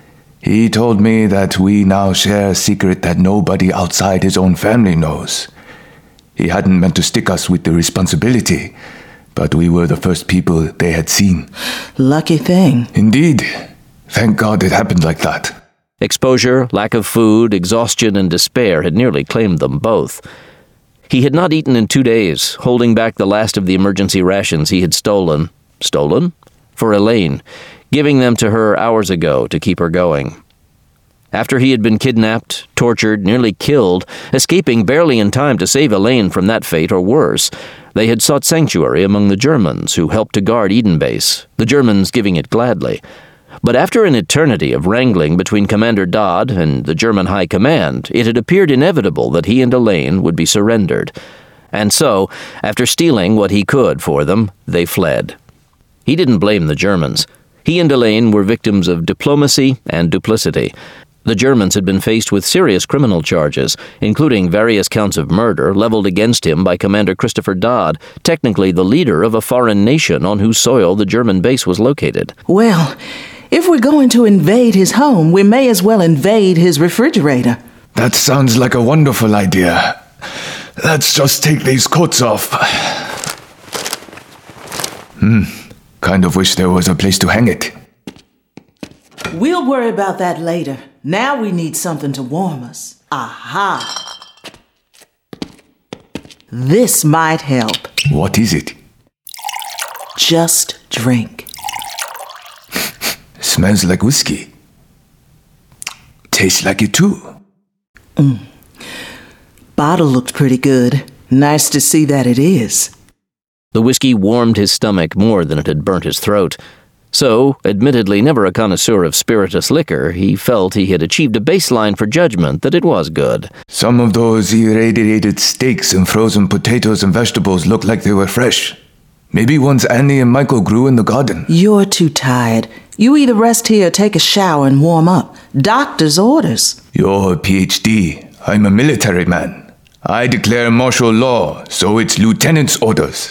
He told me that we now share a secret that nobody outside his own family knows. He hadn't meant to stick us with the responsibility, but we were the first people they had seen. Lucky thing. Indeed. Thank God it happened like that. Exposure, lack of food, exhaustion, and despair had nearly claimed them both. He had not eaten in two days, holding back the last of the emergency rations he had stolen. Stolen? For Elaine, giving them to her hours ago to keep her going. After he had been kidnapped, tortured, nearly killed, escaping barely in time to save Elaine from that fate or worse, they had sought sanctuary among the Germans who helped to guard Eden Base, the Germans giving it gladly. But after an eternity of wrangling between Commander Dodd and the German High Command, it had appeared inevitable that he and Elaine would be surrendered. And so, after stealing what he could for them, they fled. He didn't blame the Germans. He and Elaine were victims of diplomacy and duplicity. The Germans had been faced with serious criminal charges, including various counts of murder leveled against him by Commander Christopher Dodd, technically the leader of a foreign nation on whose soil the German base was located. Well, if we're going to invade his home, we may as well invade his refrigerator. That sounds like a wonderful idea. Let's just take these coats off. Hmm. Kind of wish there was a place to hang it. We'll worry about that later. Now we need something to warm us. Aha! This might help. What is it? Just drink. Smells like whiskey. Tastes like it too. Mm. Bottle looked pretty good. Nice to see that it is. The whiskey warmed his stomach more than it had burnt his throat. So, admittedly never a connoisseur of spirituous liquor, he felt he had achieved a baseline for judgment that it was good. Some of those irradiated steaks and frozen potatoes and vegetables look like they were fresh. Maybe ones Annie and Michael grew in the garden. You're too tired. You either rest here or take a shower and warm up. Doctor's orders. You're a P H D. I'm a military man. I declare martial law, so it's lieutenant's orders.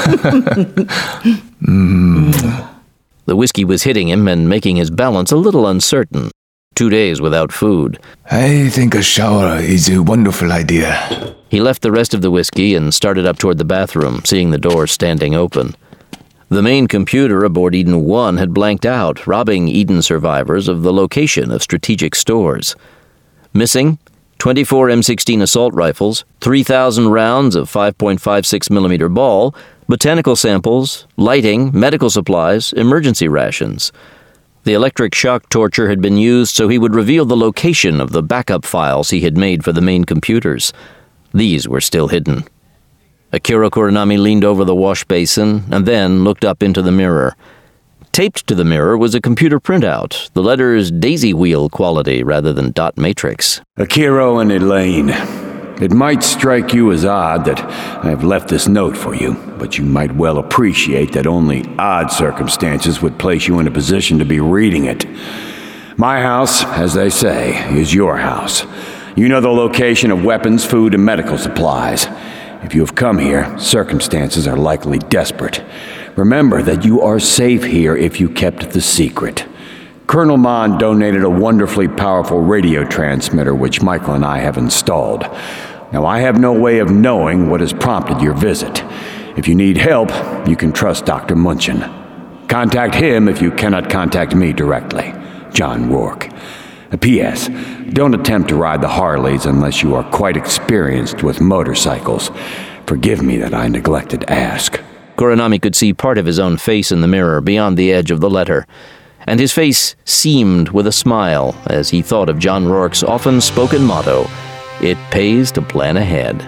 mm. The whiskey was hitting him and making his balance a little uncertain. Two days without food. I think a shower is a wonderful idea. He left the rest of the whiskey and started up toward the bathroom, seeing the door standing open. The main computer aboard Eden one had blanked out, robbing Eden survivors of the location of strategic stores. Missing, twenty-four M sixteen assault rifles, three thousand rounds of five point five six millimeter ball, botanical samples, lighting, medical supplies, emergency rations. The electric shock torture had been used so he would reveal the location of the backup files he had made for the main computers. These were still hidden. Akira Kuronami leaned over the wash basin and then looked up into the mirror. Taped to the mirror was a computer printout, the letters daisy wheel quality rather than dot matrix. Akira and Elaine, it might strike you as odd that I have left this note for you, but you might well appreciate that only odd circumstances would place you in a position to be reading it. My house, as they say, is your house. You know the location of weapons, food, and medical supplies. If you have come here, circumstances are likely desperate. Remember that you are safe here if you kept the secret. Colonel Mon donated a wonderfully powerful radio transmitter which Michael and I have installed. Now, I have no way of knowing what has prompted your visit. If you need help, you can trust Doctor Munchin. Contact him if you cannot contact me directly. John Rourke. P S. Don't attempt to ride the Harleys unless you are quite experienced with motorcycles. Forgive me that I neglected to ask. Kuronami could see part of his own face in the mirror beyond the edge of the letter, and his face seamed with a smile as he thought of John Rourke's often-spoken motto, "It pays to plan ahead."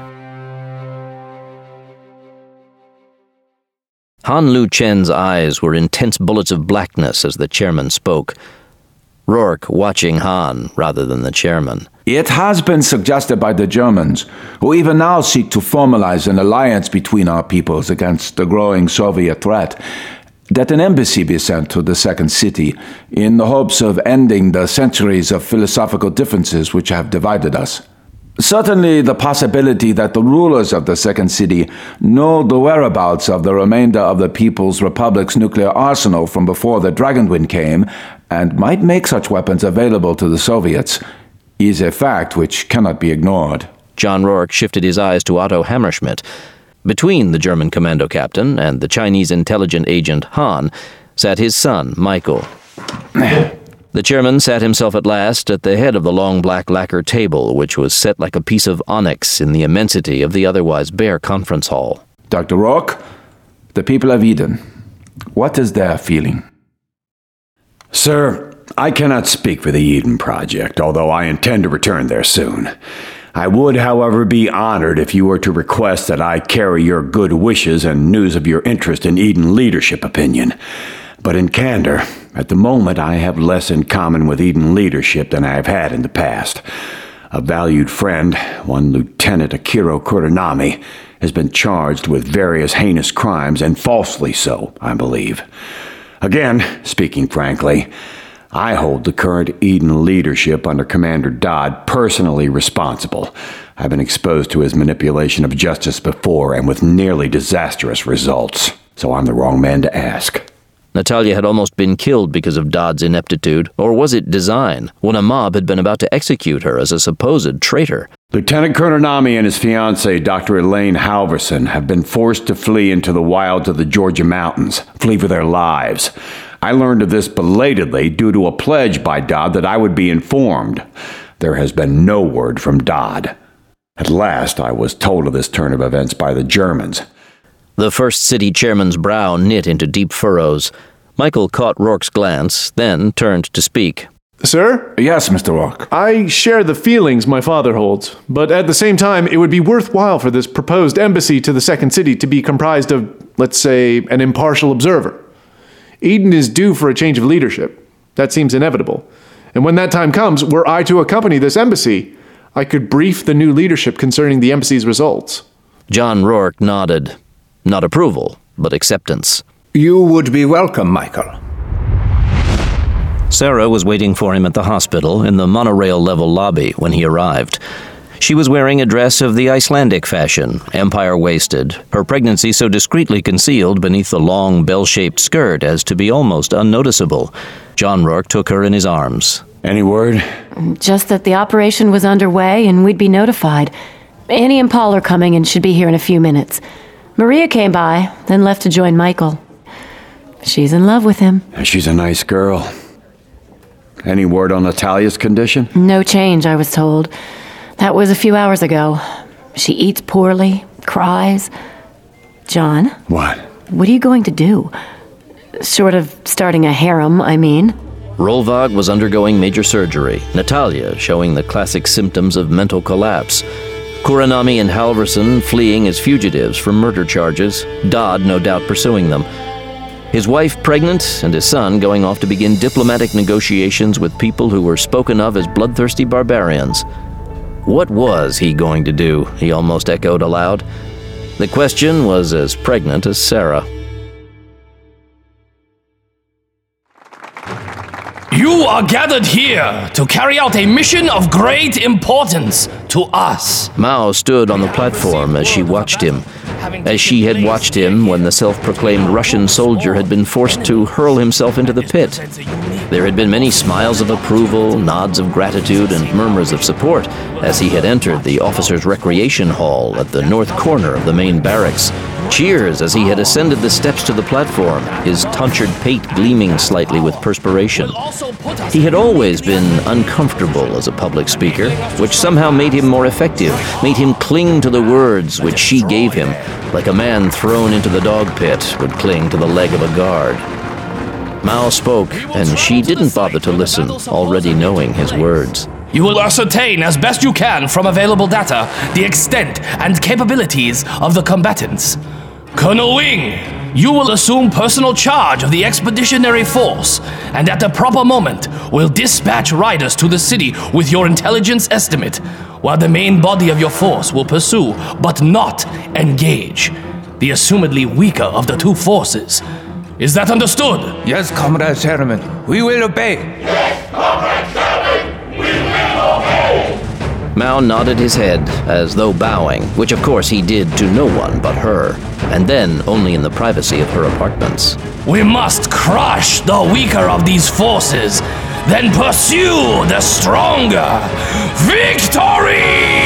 Han Lu Chen's eyes were intense bullets of blackness as the chairman spoke. Rourke watching Han rather than the chairman. It has been suggested by the Germans, who even now seek to formalize an alliance between our peoples against the growing Soviet threat, that an embassy be sent to the second city in the hopes of ending the centuries of philosophical differences which have divided us. Certainly the possibility that the rulers of the second city know the whereabouts of the remainder of the People's Republic's nuclear arsenal from before the Dragonwind came, and might make such weapons available to the Soviets, is a fact which cannot be ignored. John Rourke shifted his eyes to Otto Hammerschmidt. Between the German commando captain and the Chinese intelligent agent Han sat his son, Michael. The chairman sat himself at last at the head of the long black lacquer table, which was set like a piece of onyx in the immensity of the otherwise bare conference hall. Doctor Rourke, the people of Eden, what is their feeling? Sir, I cannot speak for the Eden Project, although I intend to return there soon. I would, however, be honored if you were to request that I carry your good wishes and news of your interest in Eden leadership opinion. But in candor, at the moment I have less in common with Eden leadership than I have had in the past. A valued friend, one Lieutenant Akira Kuronami, has been charged with various heinous crimes, and falsely so, I believe. Again, speaking frankly, I hold the current Eden leadership under Commander Dodd personally responsible. I've been exposed to his manipulation of justice before, and with nearly disastrous results. So I'm the wrong man to ask. Natalia had almost been killed because of Dodd's ineptitude, or was it design, when a mob had been about to execute her as a supposed traitor? Lieutenant Kuronami and his fiancée, Doctor Elaine Halverson, have been forced to flee into the wilds of the Georgia mountains, flee for their lives. I learned of this belatedly due to a pledge by Dodd that I would be informed. There has been no word from Dodd. At last, I was told of this turn of events by the Germans. The First City Chairman's brow knit into deep furrows. Michael caught Rourke's glance, then turned to speak. Sir? Yes, Mister Rourke. I share the feelings my father holds, but at the same time, it would be worthwhile for this proposed embassy to the Second City to be comprised of, let's say, an impartial observer. Eden is due for a change of leadership. That seems inevitable. And when that time comes, were I to accompany this embassy, I could brief the new leadership concerning the embassy's results. John Rourke nodded. Not approval, but acceptance. You would be welcome, Michael. Sarah was waiting for him at the hospital in the monorail-level lobby when he arrived. She was wearing a dress of the Icelandic fashion, empire-waisted, her pregnancy so discreetly concealed beneath the long, bell-shaped skirt as to be almost unnoticeable. John Rourke took her in his arms. Any word? Just that the operation was underway and we'd be notified. Annie and Paul are coming and should be here in a few minutes. Maria came by, then left to join Michael. She's in love with him. She's a nice girl. Any word on Natalia's condition? No change, I was told. That was a few hours ago. She eats poorly, cries. John? What? What are you going to do? Short of starting a harem, I mean. Rolvag was undergoing major surgery, Natalia showing the classic symptoms of mental collapse. Kuranami and Halverson fleeing as fugitives from murder charges, Dodd no doubt pursuing them. His wife pregnant and his son going off to begin diplomatic negotiations with people who were spoken of as bloodthirsty barbarians. What was he going to do? He almost echoed aloud. The question was as pregnant as Sarah. You are gathered here to carry out a mission of great importance to us. Mao stood on the platform as she watched him, as she had watched him when the self-proclaimed Russian soldier had been forced to hurl himself into the pit. There had been many smiles of approval, nods of gratitude, and murmurs of support as he had entered the officers' recreation hall at the north corner of the main barracks. Cheers as he had ascended the steps to the platform, his tonsured pate gleaming slightly with perspiration. He had always been uncomfortable as a public speaker, which somehow made him more effective, made him cling to the words which she gave him, like a man thrown into the dog pit would cling to the leg of a guard. Mao spoke, and she didn't bother to listen, already knowing his words. You will ascertain as best you can from available data the extent and capabilities of the combatants. Colonel Wing, you will assume personal charge of the expeditionary force, and at the proper moment will dispatch riders to the city with your intelligence estimate, while the main body of your force will pursue, but not engage, the assumedly weaker of the two forces. Is that understood? Yes, Comrade Sherman. We will obey. Yes, Comrade Sherman. We will obey. Mao nodded his head, as though bowing, which of course he did to no one but her, and then only in the privacy of her apartments. We must crush the weaker of these forces, then pursue the stronger. Victory!